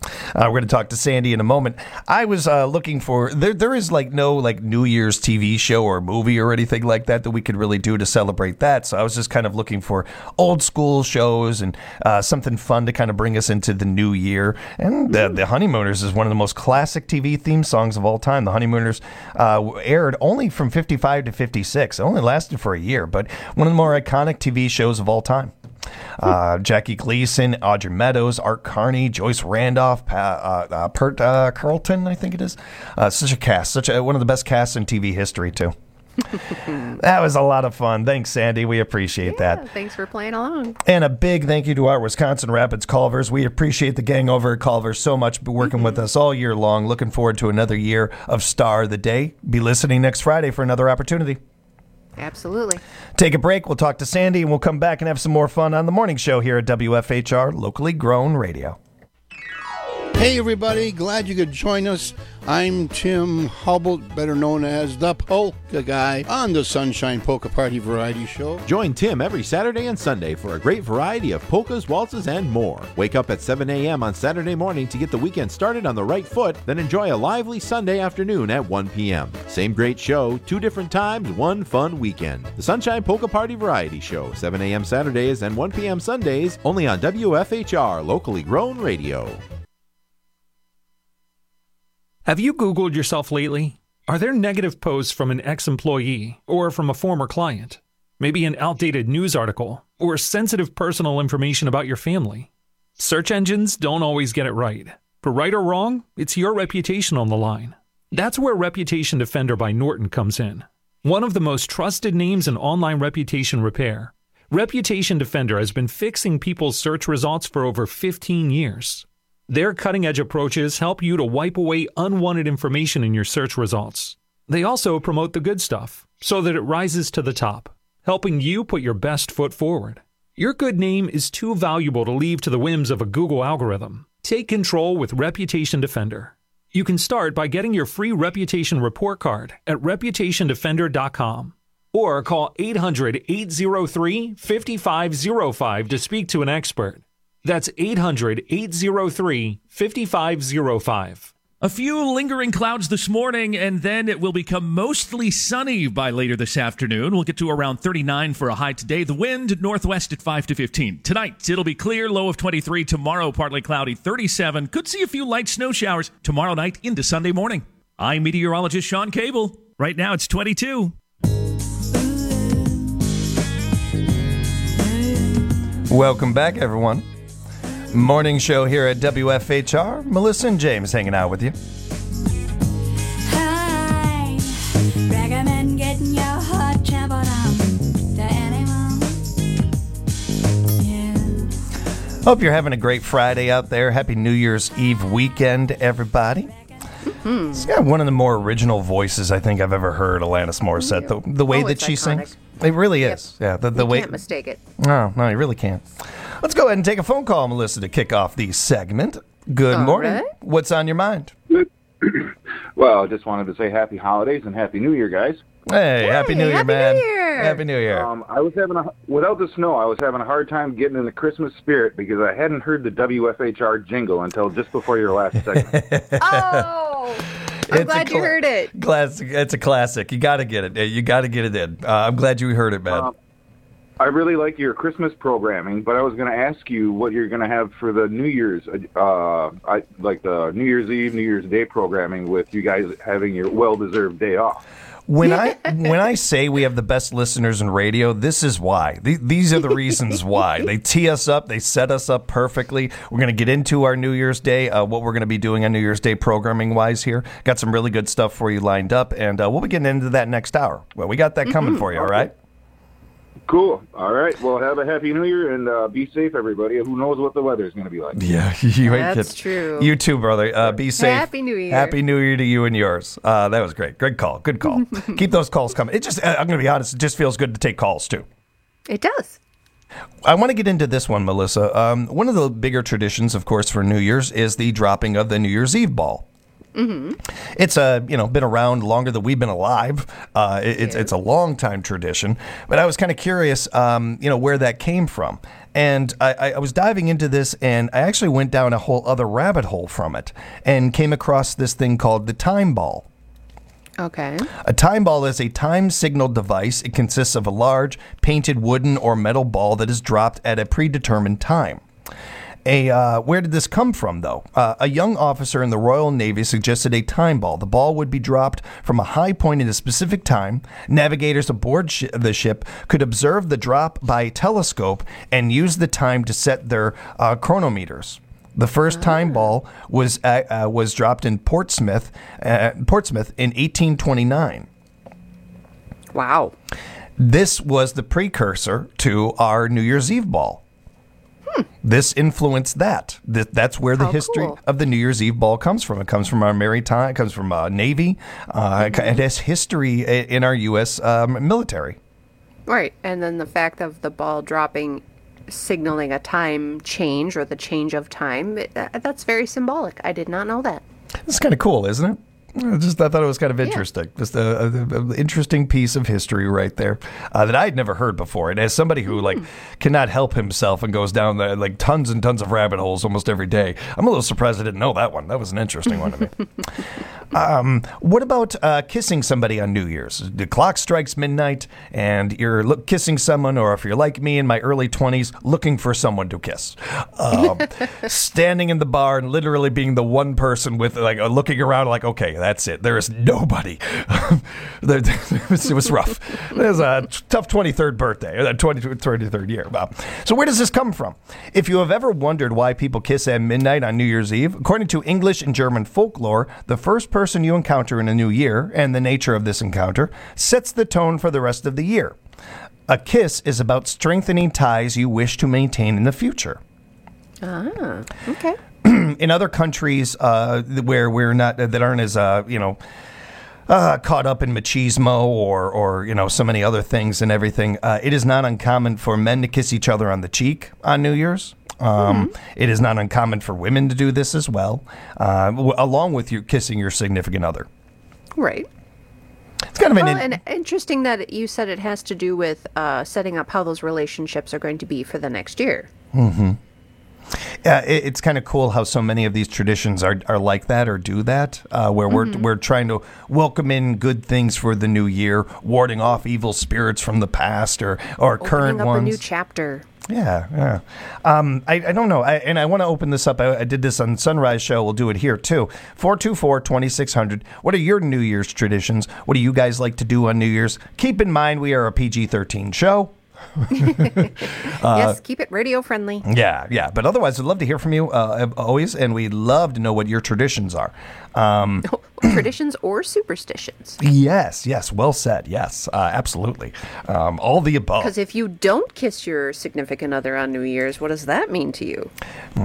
[SPEAKER 12] We're going to talk to Sandy in a moment. I was looking for there is no New Year's TV show or movie or anything like that we could really do to celebrate that. So I was just kind of looking for old school shows and something fun to kind of bring us into the new year. And The Honeymooners is one of the most classic TV theme songs of all time. The Honeymooners aired only from 55 to 56. It only lasted for a year, but one of the more iconic TV shows of all time. Jackie Gleason, Audrey Meadows, Art Carney, Joyce Randolph, Pert Carlton, I think it is. Such a cast, one of the best casts in TV history, too. That was a lot of fun. Thanks, Sandy. We appreciate that.
[SPEAKER 11] Thanks for playing along.
[SPEAKER 12] And a big thank you to our Wisconsin Rapids Culvers. We appreciate the gang over at Culvers so much, working with us all year long. Looking forward to another year of Star of the Day. Be listening next Friday for another opportunity.
[SPEAKER 11] Absolutely.
[SPEAKER 12] Take a break. We'll talk to Sandy, and we'll come back and have some more fun on the morning show here at WFHR, locally grown radio.
[SPEAKER 2] Hey, everybody. Glad you could join us. I'm Tim Hubble, better known as the Polka Guy, on the Sunshine Polka Party Variety Show.
[SPEAKER 4] Join Tim every Saturday and Sunday for a great variety of polkas, waltzes, and more. Wake up at 7 a.m. on Saturday morning to get the weekend started on the right foot, then enjoy a lively Sunday afternoon at 1 p.m. Same great show, 2 different times, 1 fun weekend. The Sunshine Polka Party Variety Show, 7 a.m. Saturdays and 1 p.m. Sundays, only on WFHR, locally grown radio.
[SPEAKER 17] Have you Googled yourself lately? Are there negative posts from an ex-employee or from a former client? Maybe an outdated news article or sensitive personal information about your family? Search engines don't always get it right. For right or wrong, it's your reputation on the line. That's where Reputation Defender by Norton comes in. One of the most trusted names in online reputation repair, Reputation Defender has been fixing people's search results for over 15 years. Their cutting-edge approaches help you to wipe away unwanted information in your search results. They also promote the good stuff so that it rises to the top, helping you put your best foot forward. Your good name is too valuable to leave to the whims of a Google algorithm. Take control with Reputation Defender. You can start by getting your free reputation report card at reputationdefender.com or call 800-803-5505 to speak to an expert. That's 800-803-5505.
[SPEAKER 15] A few lingering clouds this morning, and then it will become mostly sunny by later this afternoon. We'll get to around 39 for a high today. The wind northwest at 5 to 15. Tonight, it'll be clear, low of 23. Tomorrow, partly cloudy, 37. Could see a few light snow showers tomorrow night into Sunday morning. I'm meteorologist Sean Cable. Right now, it's 22.
[SPEAKER 12] Welcome back, everyone. Morning show here at WFHR. Melissa and James hanging out with you.
[SPEAKER 23] Hi, recommend getting your hot trampled on to anyone. Yeah.
[SPEAKER 12] Hope you're having a great Friday out there. Happy New Year's Eve weekend, everybody. Mm-hmm. It's got one of the more original voices I think I've ever heard, Alanis Morissette. The way that she sings. It really is. Yeah, the way.
[SPEAKER 11] You can't mistake it.
[SPEAKER 12] No, you really can't. Let's go ahead and take a phone call, Melissa, to kick off the segment. Good morning. Right. What's on your mind?
[SPEAKER 24] Well, I just wanted to say happy holidays and happy New Year, guys.
[SPEAKER 12] Hey, happy New Year, man.
[SPEAKER 11] New Year.
[SPEAKER 12] Happy New Year.
[SPEAKER 24] I was without the snow, I was having a hard time getting in the Christmas spirit because I hadn't heard the WFHR jingle until just before your last segment.
[SPEAKER 11] Oh, I'm glad you heard it.
[SPEAKER 12] Classic. It's a classic. You got to get it. You got to get it in. I'm glad you heard it, man.
[SPEAKER 24] I really like your Christmas programming, but I was going to ask you what you're going to have for the New Year's, like the New Year's Eve, New Year's Day programming with you guys having your well-deserved day off.
[SPEAKER 12] When I say we have the best listeners in radio, this is why. These are the reasons why. They tee us up. They set us up perfectly. We're going to get into our New Year's Day, what we're going to be doing on New Year's Day programming-wise here. Got some really good stuff for you lined up, and we'll be getting into that next hour. Well, we got that coming for you, all right?
[SPEAKER 24] Cool. All right. Well, have a happy New Year and be safe, everybody. Who knows what the weather is going to be like?
[SPEAKER 12] Yeah,
[SPEAKER 11] that's true.
[SPEAKER 12] You too, brother. Be safe.
[SPEAKER 11] Happy New Year.
[SPEAKER 12] Happy New Year to you and yours. That was great. Good call. Good call. Keep those calls coming. It just, I'm going to be honest, it just feels good to take calls too.
[SPEAKER 11] It does.
[SPEAKER 12] I want to get into this one, Melissa. One of the bigger traditions, of course, for New Year's is the dropping of the New Year's Eve ball. Mm-hmm. It's been around longer than we've been alive. It's a long time tradition, but I was kind of curious, where that came from. And I was diving into this, and I actually went down a whole other rabbit hole from it and came across this thing called the time ball.
[SPEAKER 11] Okay.
[SPEAKER 12] A time ball is a time signal device. It consists of a large painted wooden or metal ball that is dropped at a predetermined time. Where did this come from, though? A young officer in the Royal Navy suggested a time ball. The ball would be dropped from a high point at a specific time. Navigators aboard the ship could observe the drop by telescope and use the time to set their chronometers. The first time ball was dropped in Portsmouth in 1829.
[SPEAKER 11] Wow.
[SPEAKER 12] This was the precursor to our New Year's Eve ball. This influenced that. That's where the history of the New Year's Eve ball comes from. It comes from our maritime. It comes from Navy. It has history in our U.S. Military.
[SPEAKER 11] Right, and then the fact of the ball dropping, signaling a time change or the change of time, that's very symbolic. I did not know that.
[SPEAKER 12] It's kind of cool, isn't it? I thought it was kind of interesting. Just an interesting piece of history right there that I had never heard before. And as somebody who cannot help himself and goes down tons and tons of rabbit holes almost every day, I'm a little surprised I didn't know that one. That was an interesting one to me. What about kissing somebody on New Year's? The clock strikes midnight and you're kissing someone, or if you're like me in my early 20s, looking for someone to kiss. Standing in the bar and literally being the one person with looking around okay, that's it. There is nobody. It was rough. It was a tough 23rd birthday, 23rd year. So where does this come from? If you have ever wondered why people kiss at midnight on New Year's Eve, according to English and German folklore, the first person you encounter in a new year, and the nature of this encounter, sets the tone for the rest of the year. A kiss is about strengthening ties you wish to maintain in the future.
[SPEAKER 11] Ah, okay.
[SPEAKER 12] In other countries where we're not, that aren't as caught up in machismo or so many other things and everything, it is not uncommon for men to kiss each other on the cheek on New Year's. It is not uncommon for women to do this as well, along with you kissing your significant other.
[SPEAKER 11] Right.
[SPEAKER 12] It's kind of
[SPEAKER 11] and interesting that you said it has to do with setting up how those relationships are going to be for the next year.
[SPEAKER 12] Mm-hmm. It's kind of cool how so many of these traditions are like that or do that, where we're trying to welcome in good things for the new year, warding off evil spirits from the past or current
[SPEAKER 11] opening up
[SPEAKER 12] ones.
[SPEAKER 11] a new chapter.
[SPEAKER 12] Yeah. I don't know. And I want to open this up. I did this on Sunrise Show. We'll do it here, too. 424-2600. What are your New Year's traditions? What do you guys like to do on New Year's? Keep in mind, we are a PG-13 show.
[SPEAKER 11] Yes, keep it radio friendly.
[SPEAKER 12] Yeah. But otherwise, I'd love to hear from you always, and we'd love to know what your traditions are.
[SPEAKER 11] Traditions or superstitions?
[SPEAKER 12] Yes. Well said. Yes, absolutely. All the above.
[SPEAKER 11] Because if you don't kiss your significant other on New Year's, what does that mean to you?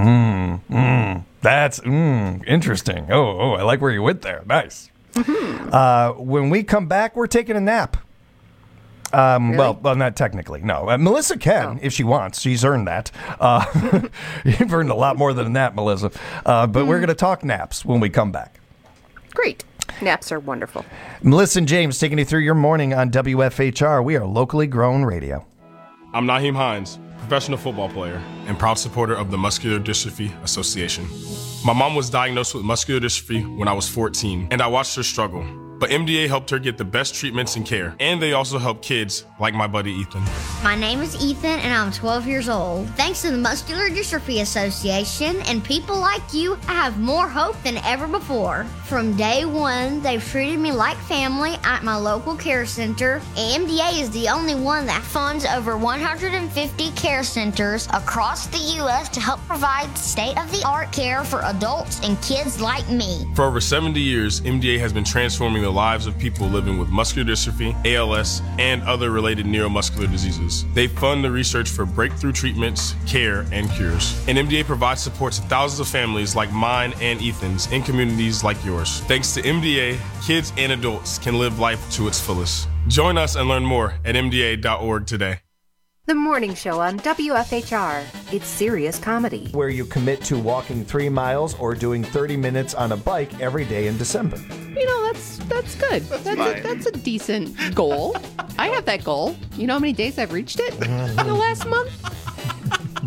[SPEAKER 12] That's interesting. Oh, I like where you went there. Nice. When we come back, we're taking a nap.
[SPEAKER 11] Really?
[SPEAKER 12] Well, not technically, no. Melissa can, if she wants. She's earned that. You've earned a lot more than that, Melissa. But we're going to talk naps when we come back.
[SPEAKER 11] Great. Naps are wonderful.
[SPEAKER 12] Melissa and James taking you through your morning on WFHR. We are locally grown radio.
[SPEAKER 3] I'm Naheem Hines, professional football player and proud supporter of the Muscular Dystrophy Association. My mom was diagnosed with muscular dystrophy when I was 14, and I watched her struggle. But MDA helped her get the best treatments and care, and they also help kids like my buddy Ethan.
[SPEAKER 5] My name is Ethan, and I'm 12 years old. Thanks to the Muscular Dystrophy Association and people like you, I have more hope than ever before. From day one, they've treated me like family at my local care center. MDA is the only one that funds over 150 care centers across the U.S. to help provide state-of-the-art care for adults and kids like me.
[SPEAKER 3] For over 70 years, MDA has been transforming the lives of people living with muscular dystrophy, ALS, and other related neuromuscular diseases. They fund the research for breakthrough treatments, care, and cures. And MDA provides support to thousands of families like mine and Ethan's in communities like yours. Thanks to MDA, kids and adults can live life to its fullest. Join us and learn more at MDA.org today.
[SPEAKER 11] The Morning Show on WFHR. It's serious comedy.
[SPEAKER 12] Where you commit to walking 3 miles or doing 30 minutes on a bike every day in December.
[SPEAKER 6] You know, that's good. That's a decent goal. I have that goal. You know how many days I've reached it in the last month?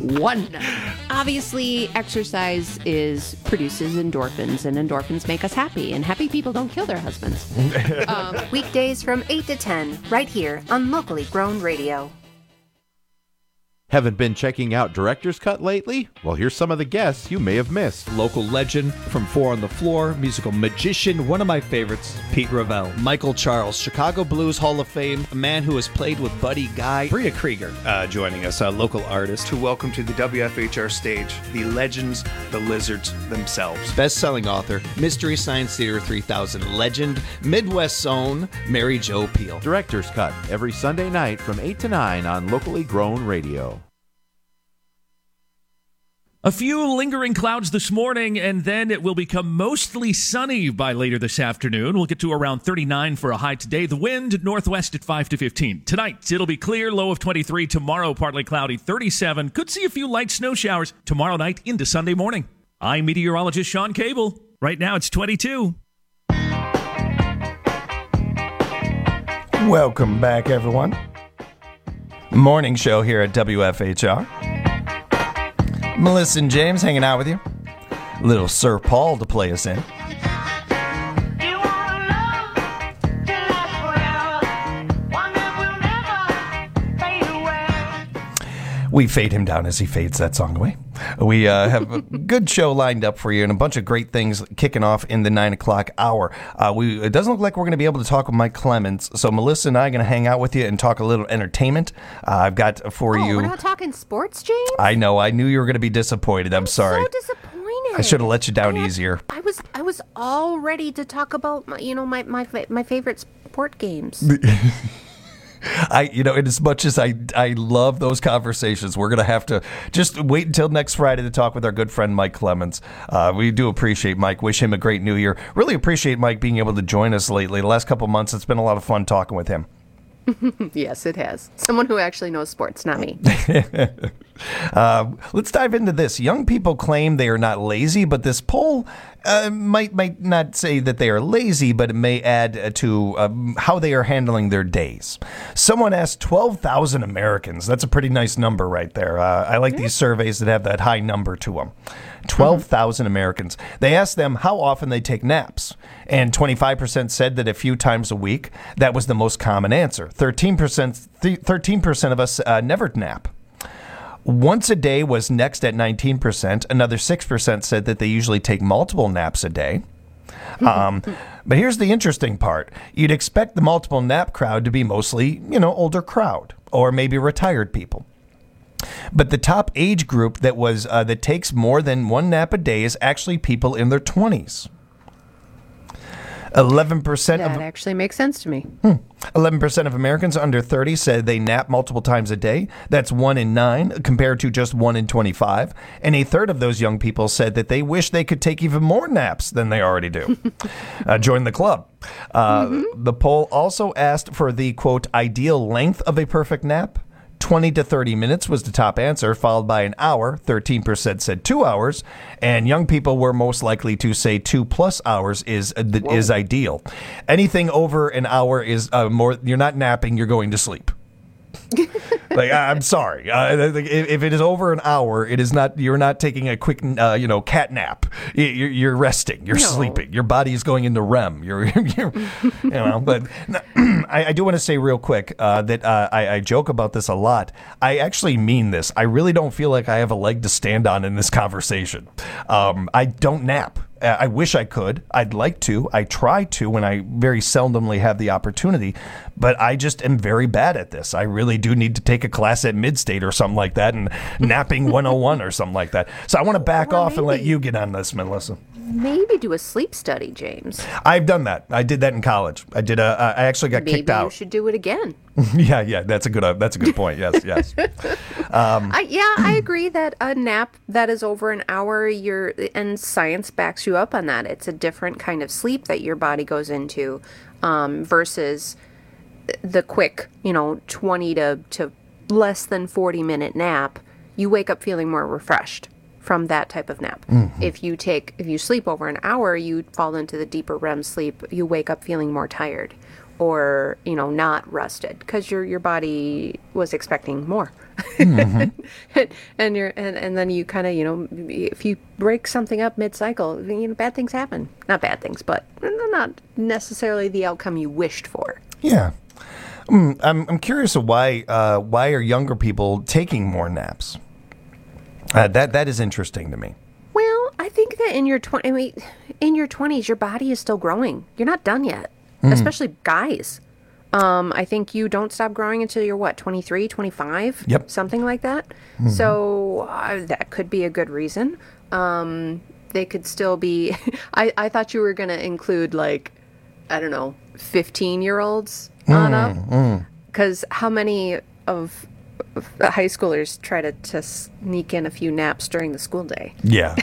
[SPEAKER 6] One. Obviously, exercise produces endorphins, and endorphins make us happy, and happy people don't kill their husbands.
[SPEAKER 11] Weekdays from 8 to 10, right here on Locally Grown Radio.
[SPEAKER 4] Haven't been checking out Director's Cut lately? Well, here's some of the guests you may have missed.
[SPEAKER 1] Local legend from Four on the Floor, musical magician, one of my favorites, Pete Ravel.
[SPEAKER 7] Michael Charles, Chicago Blues Hall of Fame, a man who has played with Buddy Guy.
[SPEAKER 8] Brita Krieger joining us, a local artist. To welcome to the WFHR stage, the legends, the lizards themselves.
[SPEAKER 7] Best-selling author, Mystery Science Theater 3000 legend, Midwest's own Mary Jo Peel.
[SPEAKER 4] Director's Cut, every Sunday night from 8 to 9 on Locally Grown Radio.
[SPEAKER 15] A few lingering clouds this morning, and then it will become mostly sunny by later this afternoon. We'll get to around 39 for a high today. The wind northwest at 5 to 15. Tonight, it'll be clear, low of 23. Tomorrow, partly cloudy, 37. Could see a few light snow showers tomorrow night into Sunday morning. I'm meteorologist Sean Cable. Right now, it's 22.
[SPEAKER 12] Welcome back, everyone. Morning show here at WFHR. Melissa and James hanging out with you. Little Sir Paul to play us in. We fade him down as he fades that song away. We have a good show lined up for you and a bunch of great things kicking off in the 9 o'clock hour. It doesn't look like we're going to be able to talk with Mike Clemens, so Melissa and I are going to hang out with you and talk a little entertainment. I've got for you...
[SPEAKER 11] we're not talking sports, James?
[SPEAKER 12] I know. I knew you were going to be disappointed. I'm sorry.
[SPEAKER 11] So disappointed.
[SPEAKER 12] I should have let you down easier.
[SPEAKER 11] I was all ready to talk about my favorite sport games.
[SPEAKER 12] And as much as I love those conversations, we're going to have to just wait until next Friday to talk with our good friend Mike Clemens. We do appreciate Mike. Wish him a great new year. Really appreciate Mike being able to join us lately. The last couple of months, it's been a lot of fun talking with him.
[SPEAKER 6] Yes, it has. Someone who actually knows sports, not me.
[SPEAKER 12] Let's dive into this. Young people claim they are not lazy, but this poll might not say that they are lazy, but it may add to how they are handling their days. Someone asked 12,000 Americans. That's a pretty nice number right there. I like these surveys that have that high number to them. 12,000 Americans. They asked them how often they take naps, and 25% said that a few times a week. That was the most common answer. 13% of us never nap. Once a day was next at 19%. Another 6% said that they usually take multiple naps a day. But here's the interesting part. You'd expect the multiple nap crowd to be mostly, older crowd or maybe retired people. But the top age group that takes more than one nap a day is actually people in their 20s. 11%
[SPEAKER 6] That actually makes sense to me.
[SPEAKER 12] 11% of Americans under 30 said they nap multiple times a day. That's 1 in 9 compared to just 1 in 25. And a third of those young people said that they wish they could take even more naps than they already do. Join the club. The poll also asked for the, quote, ideal length of a perfect nap. 20 to 30 minutes was the top answer, followed by an hour. 13% said 2 hours, and young people were most likely to say 2+ hours is ideal. Anything over an hour is more. You're not napping; you're going to sleep. I'm sorry. If it is over an hour, it is not. You're not taking a quick, cat nap. You're resting. You're sleeping. Your body is going into REM. But I do want to say real quick that I joke about this a lot. I actually mean this. I really don't feel like I have a leg to stand on in this conversation. I don't nap. I wish I could. I'd like to. I try to when I very seldomly have the opportunity, but I just am very bad at this. I really do need to take a class at Midstate or something like that and napping 101 or something like that. So I want to back off and let you get on this, Melissa.
[SPEAKER 6] Maybe do a sleep study, James.
[SPEAKER 12] I've done that. I did that in college. I actually got kicked out.
[SPEAKER 6] Maybe you should do it again.
[SPEAKER 12] Yeah, that's a good point. Yes.
[SPEAKER 6] I agree that a nap that is over an hour, and science backs you up on that. It's a different kind of sleep that your body goes into versus the quick, 20 to less than 40-minute nap. You wake up feeling more refreshed from that type of nap. Mm-hmm. If you sleep over an hour, you fall into the deeper REM sleep. You wake up feeling more tired. or not rested because your body was expecting more.
[SPEAKER 12] Mm-hmm.
[SPEAKER 6] and then you kind of if you break something up mid-cycle, bad things happen. Not bad things, but not necessarily the outcome you wished for.
[SPEAKER 12] Yeah. I'm curious of why are younger people taking more naps? That is interesting to me.
[SPEAKER 6] Well, I think that in your 20s, your body is still growing. You're not done yet, especially guys. I think you don't stop growing until you're 23, 25?
[SPEAKER 12] Yep.
[SPEAKER 6] Something like that.
[SPEAKER 12] Mm-hmm.
[SPEAKER 6] So that could be a good reason. They could still be... I thought you were going to include, 15-year-olds on up. Because how many of high schoolers try to sneak in a few naps during the school day?
[SPEAKER 12] Yeah.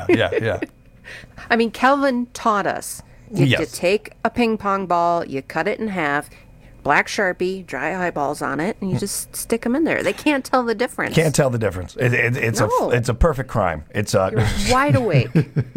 [SPEAKER 6] I mean, Kelvin taught us. You
[SPEAKER 12] Yes.
[SPEAKER 6] take a ping pong ball, you cut it in half, black Sharpie, dry eyeballs on it, and you just stick them in there. They can't tell the difference.
[SPEAKER 12] Can't tell the difference. It's
[SPEAKER 6] No.
[SPEAKER 12] it's a perfect crime. It's
[SPEAKER 6] You're wide awake.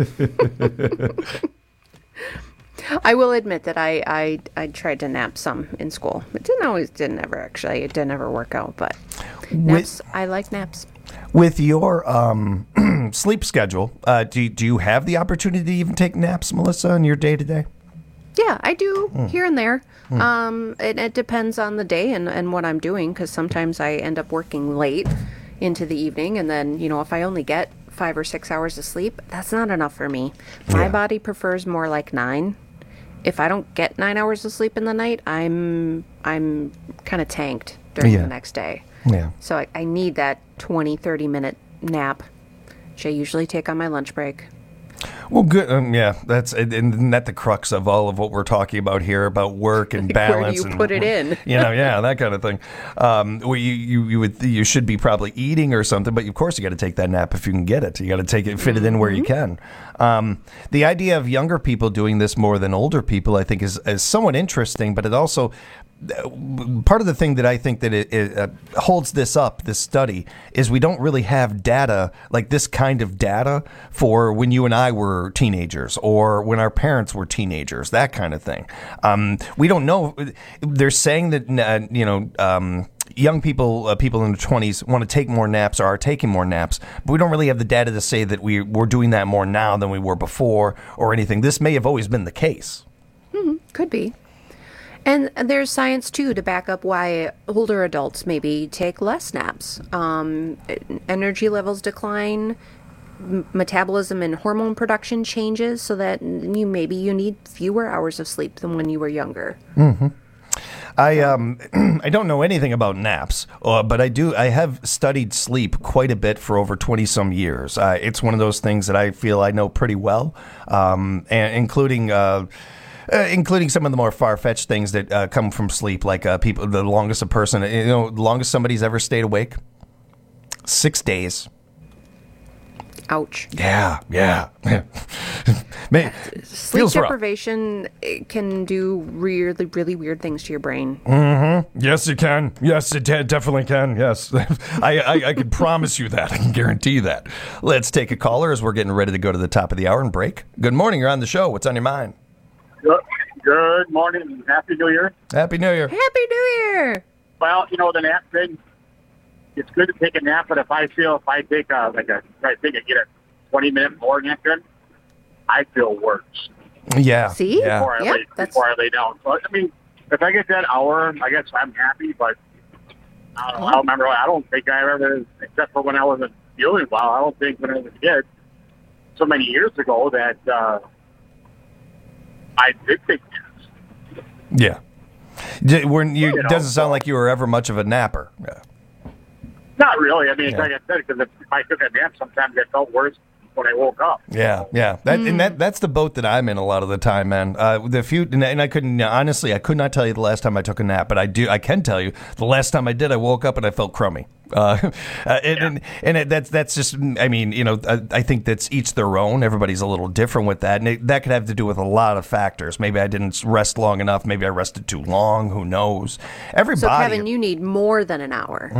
[SPEAKER 6] I will admit that I tried to nap some in school. It didn't ever work out, but naps, I like naps.
[SPEAKER 12] With your sleep schedule, do you have the opportunity to even take naps, Melissa, in your day-to-day?
[SPEAKER 6] Yeah, I do here and there. It depends on the day and what I'm doing, because sometimes I end up working late into the evening, and then, if I only get 5 or 6 hours of sleep, that's not enough for me. My body prefers more like 9. If I don't get 9 hours of sleep in the night, I'm kind of tanked during the next day.
[SPEAKER 12] Yeah.
[SPEAKER 6] So I need that 20, 30-minute nap, which I usually take on my lunch break.
[SPEAKER 12] Well, good. Yeah, isn't that the crux of all of what we're talking about here about work and balance?
[SPEAKER 6] Where do you put it in?
[SPEAKER 12] That kind of thing. Well, you should be probably eating or something, but of course you got to take that nap if you can get it. You got to fit it in where you can. The idea of younger people doing this more than older people, I think, is somewhat interesting, but it also. Part of the thing that I think that it holds this study, is we don't really have data, like this kind of data, for when you and I were teenagers or when our parents were teenagers, that kind of thing. We don't know. They're saying that, young people, people in their 20s, want to take more naps or are taking more naps, but we don't really have the data to say that we're doing that more now than we were before or anything. This may have always been the case.
[SPEAKER 6] Could be. And there's science, too, to back up why older adults maybe take less naps. Energy levels decline, metabolism and hormone production changes, so that you need fewer hours of sleep than when you were younger.
[SPEAKER 12] Mm-hmm. I don't know anything about naps, but I have studied sleep quite a bit for over 20-some years. It's one of those things that I feel I know pretty well, and including some of the more far-fetched things that come from sleep, like people. The longest somebody's ever stayed awake, 6 days.
[SPEAKER 6] Ouch.
[SPEAKER 12] Yeah.
[SPEAKER 6] Sleep deprivation can do really, really weird things to your brain.
[SPEAKER 12] Mm-hmm. Yes, it can. Yes, it definitely can. Yes, I can promise you that. I can guarantee that. Let's take a caller as we're getting ready to go to the top of the hour and break. Good morning. You're on the show. What's on your mind?
[SPEAKER 9] Good morning. Happy New Year.
[SPEAKER 12] Happy New Year.
[SPEAKER 6] Happy New Year.
[SPEAKER 9] Well, the nap thing, it's good to take a nap, but if I take a 20-minute morning nap, I feel worse.
[SPEAKER 12] Yeah.
[SPEAKER 6] See?
[SPEAKER 12] Yeah.
[SPEAKER 9] Before I lay down. So, if I get that hour, I guess I'm happy, but I don't remember. I don't think I ever, except for when I wasn't feeling well, I don't think when I was a kid, so many years ago, that I did take naps.
[SPEAKER 12] Yeah. It doesn't sound like you were ever much of a napper. Yeah.
[SPEAKER 9] Not really. Like I said, because if I took a nap, sometimes I felt worse when I woke up.
[SPEAKER 12] Yeah. And that's the boat that I'm in a lot of the time, man. And I couldn't, honestly, I could not tell you the last time I took a nap, but I can tell you the last time I did, I woke up and I felt crummy. That's just, I think that's each their own. Everybody's a little different with that. And that could have to do with a lot of factors. Maybe I didn't rest long enough. Maybe I rested too long. Who knows? Everybody.
[SPEAKER 6] So, Kevin, you need more than an hour.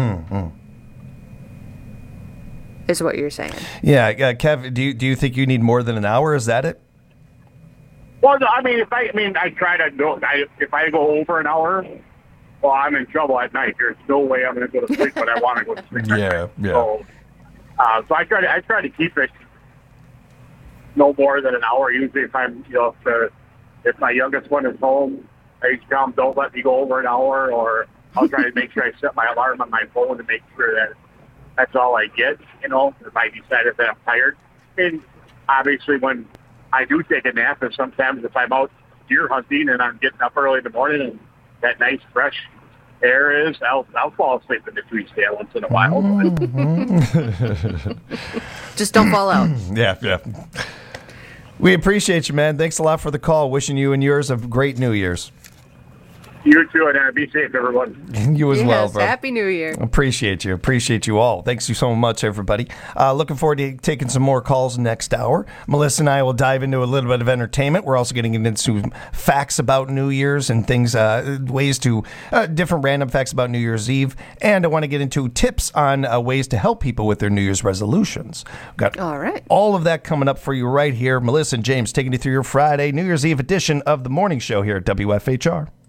[SPEAKER 6] Is what you're saying.
[SPEAKER 12] Yeah, Kev, do you think you need more than an hour? Is that it?
[SPEAKER 9] Well, no, I try to go. If I go over an hour, well, I'm in trouble at night. There's no way I'm going to go to sleep, but I want to go to sleep.
[SPEAKER 12] Yeah.
[SPEAKER 9] So I try to keep it no more than an hour. Usually, if I'm, if my youngest one is home, I usually tell them don't let me go over an hour, or I'll try to make sure I set my alarm on my phone to make sure that that's all I get. If I decided that I'm tired, and obviously when I do take a nap, and sometimes if I'm out deer hunting and I'm getting up early in the morning and that nice fresh air is, I'll fall asleep in the tree stand once in a while.
[SPEAKER 6] Just don't fall out.
[SPEAKER 12] Yeah. We appreciate you, man. Thanks a lot for the call. Wishing you and yours a great New Year's.
[SPEAKER 9] You too, and be safe, everyone.
[SPEAKER 12] You as well, bro.
[SPEAKER 6] Happy New Year.
[SPEAKER 12] Appreciate you. Appreciate you all. Thanks you so much, everybody. Looking forward to taking some more calls next hour. Melissa and I will dive into a little bit of entertainment. We're also getting into facts about New Year's and things, ways to, different random facts about New Year's Eve. And I want to get into tips on ways to help people with their New Year's resolutions. We've got all of that coming up for you right here. Melissa and James taking you through your Friday, New Year's Eve edition of the morning show here at WFHR.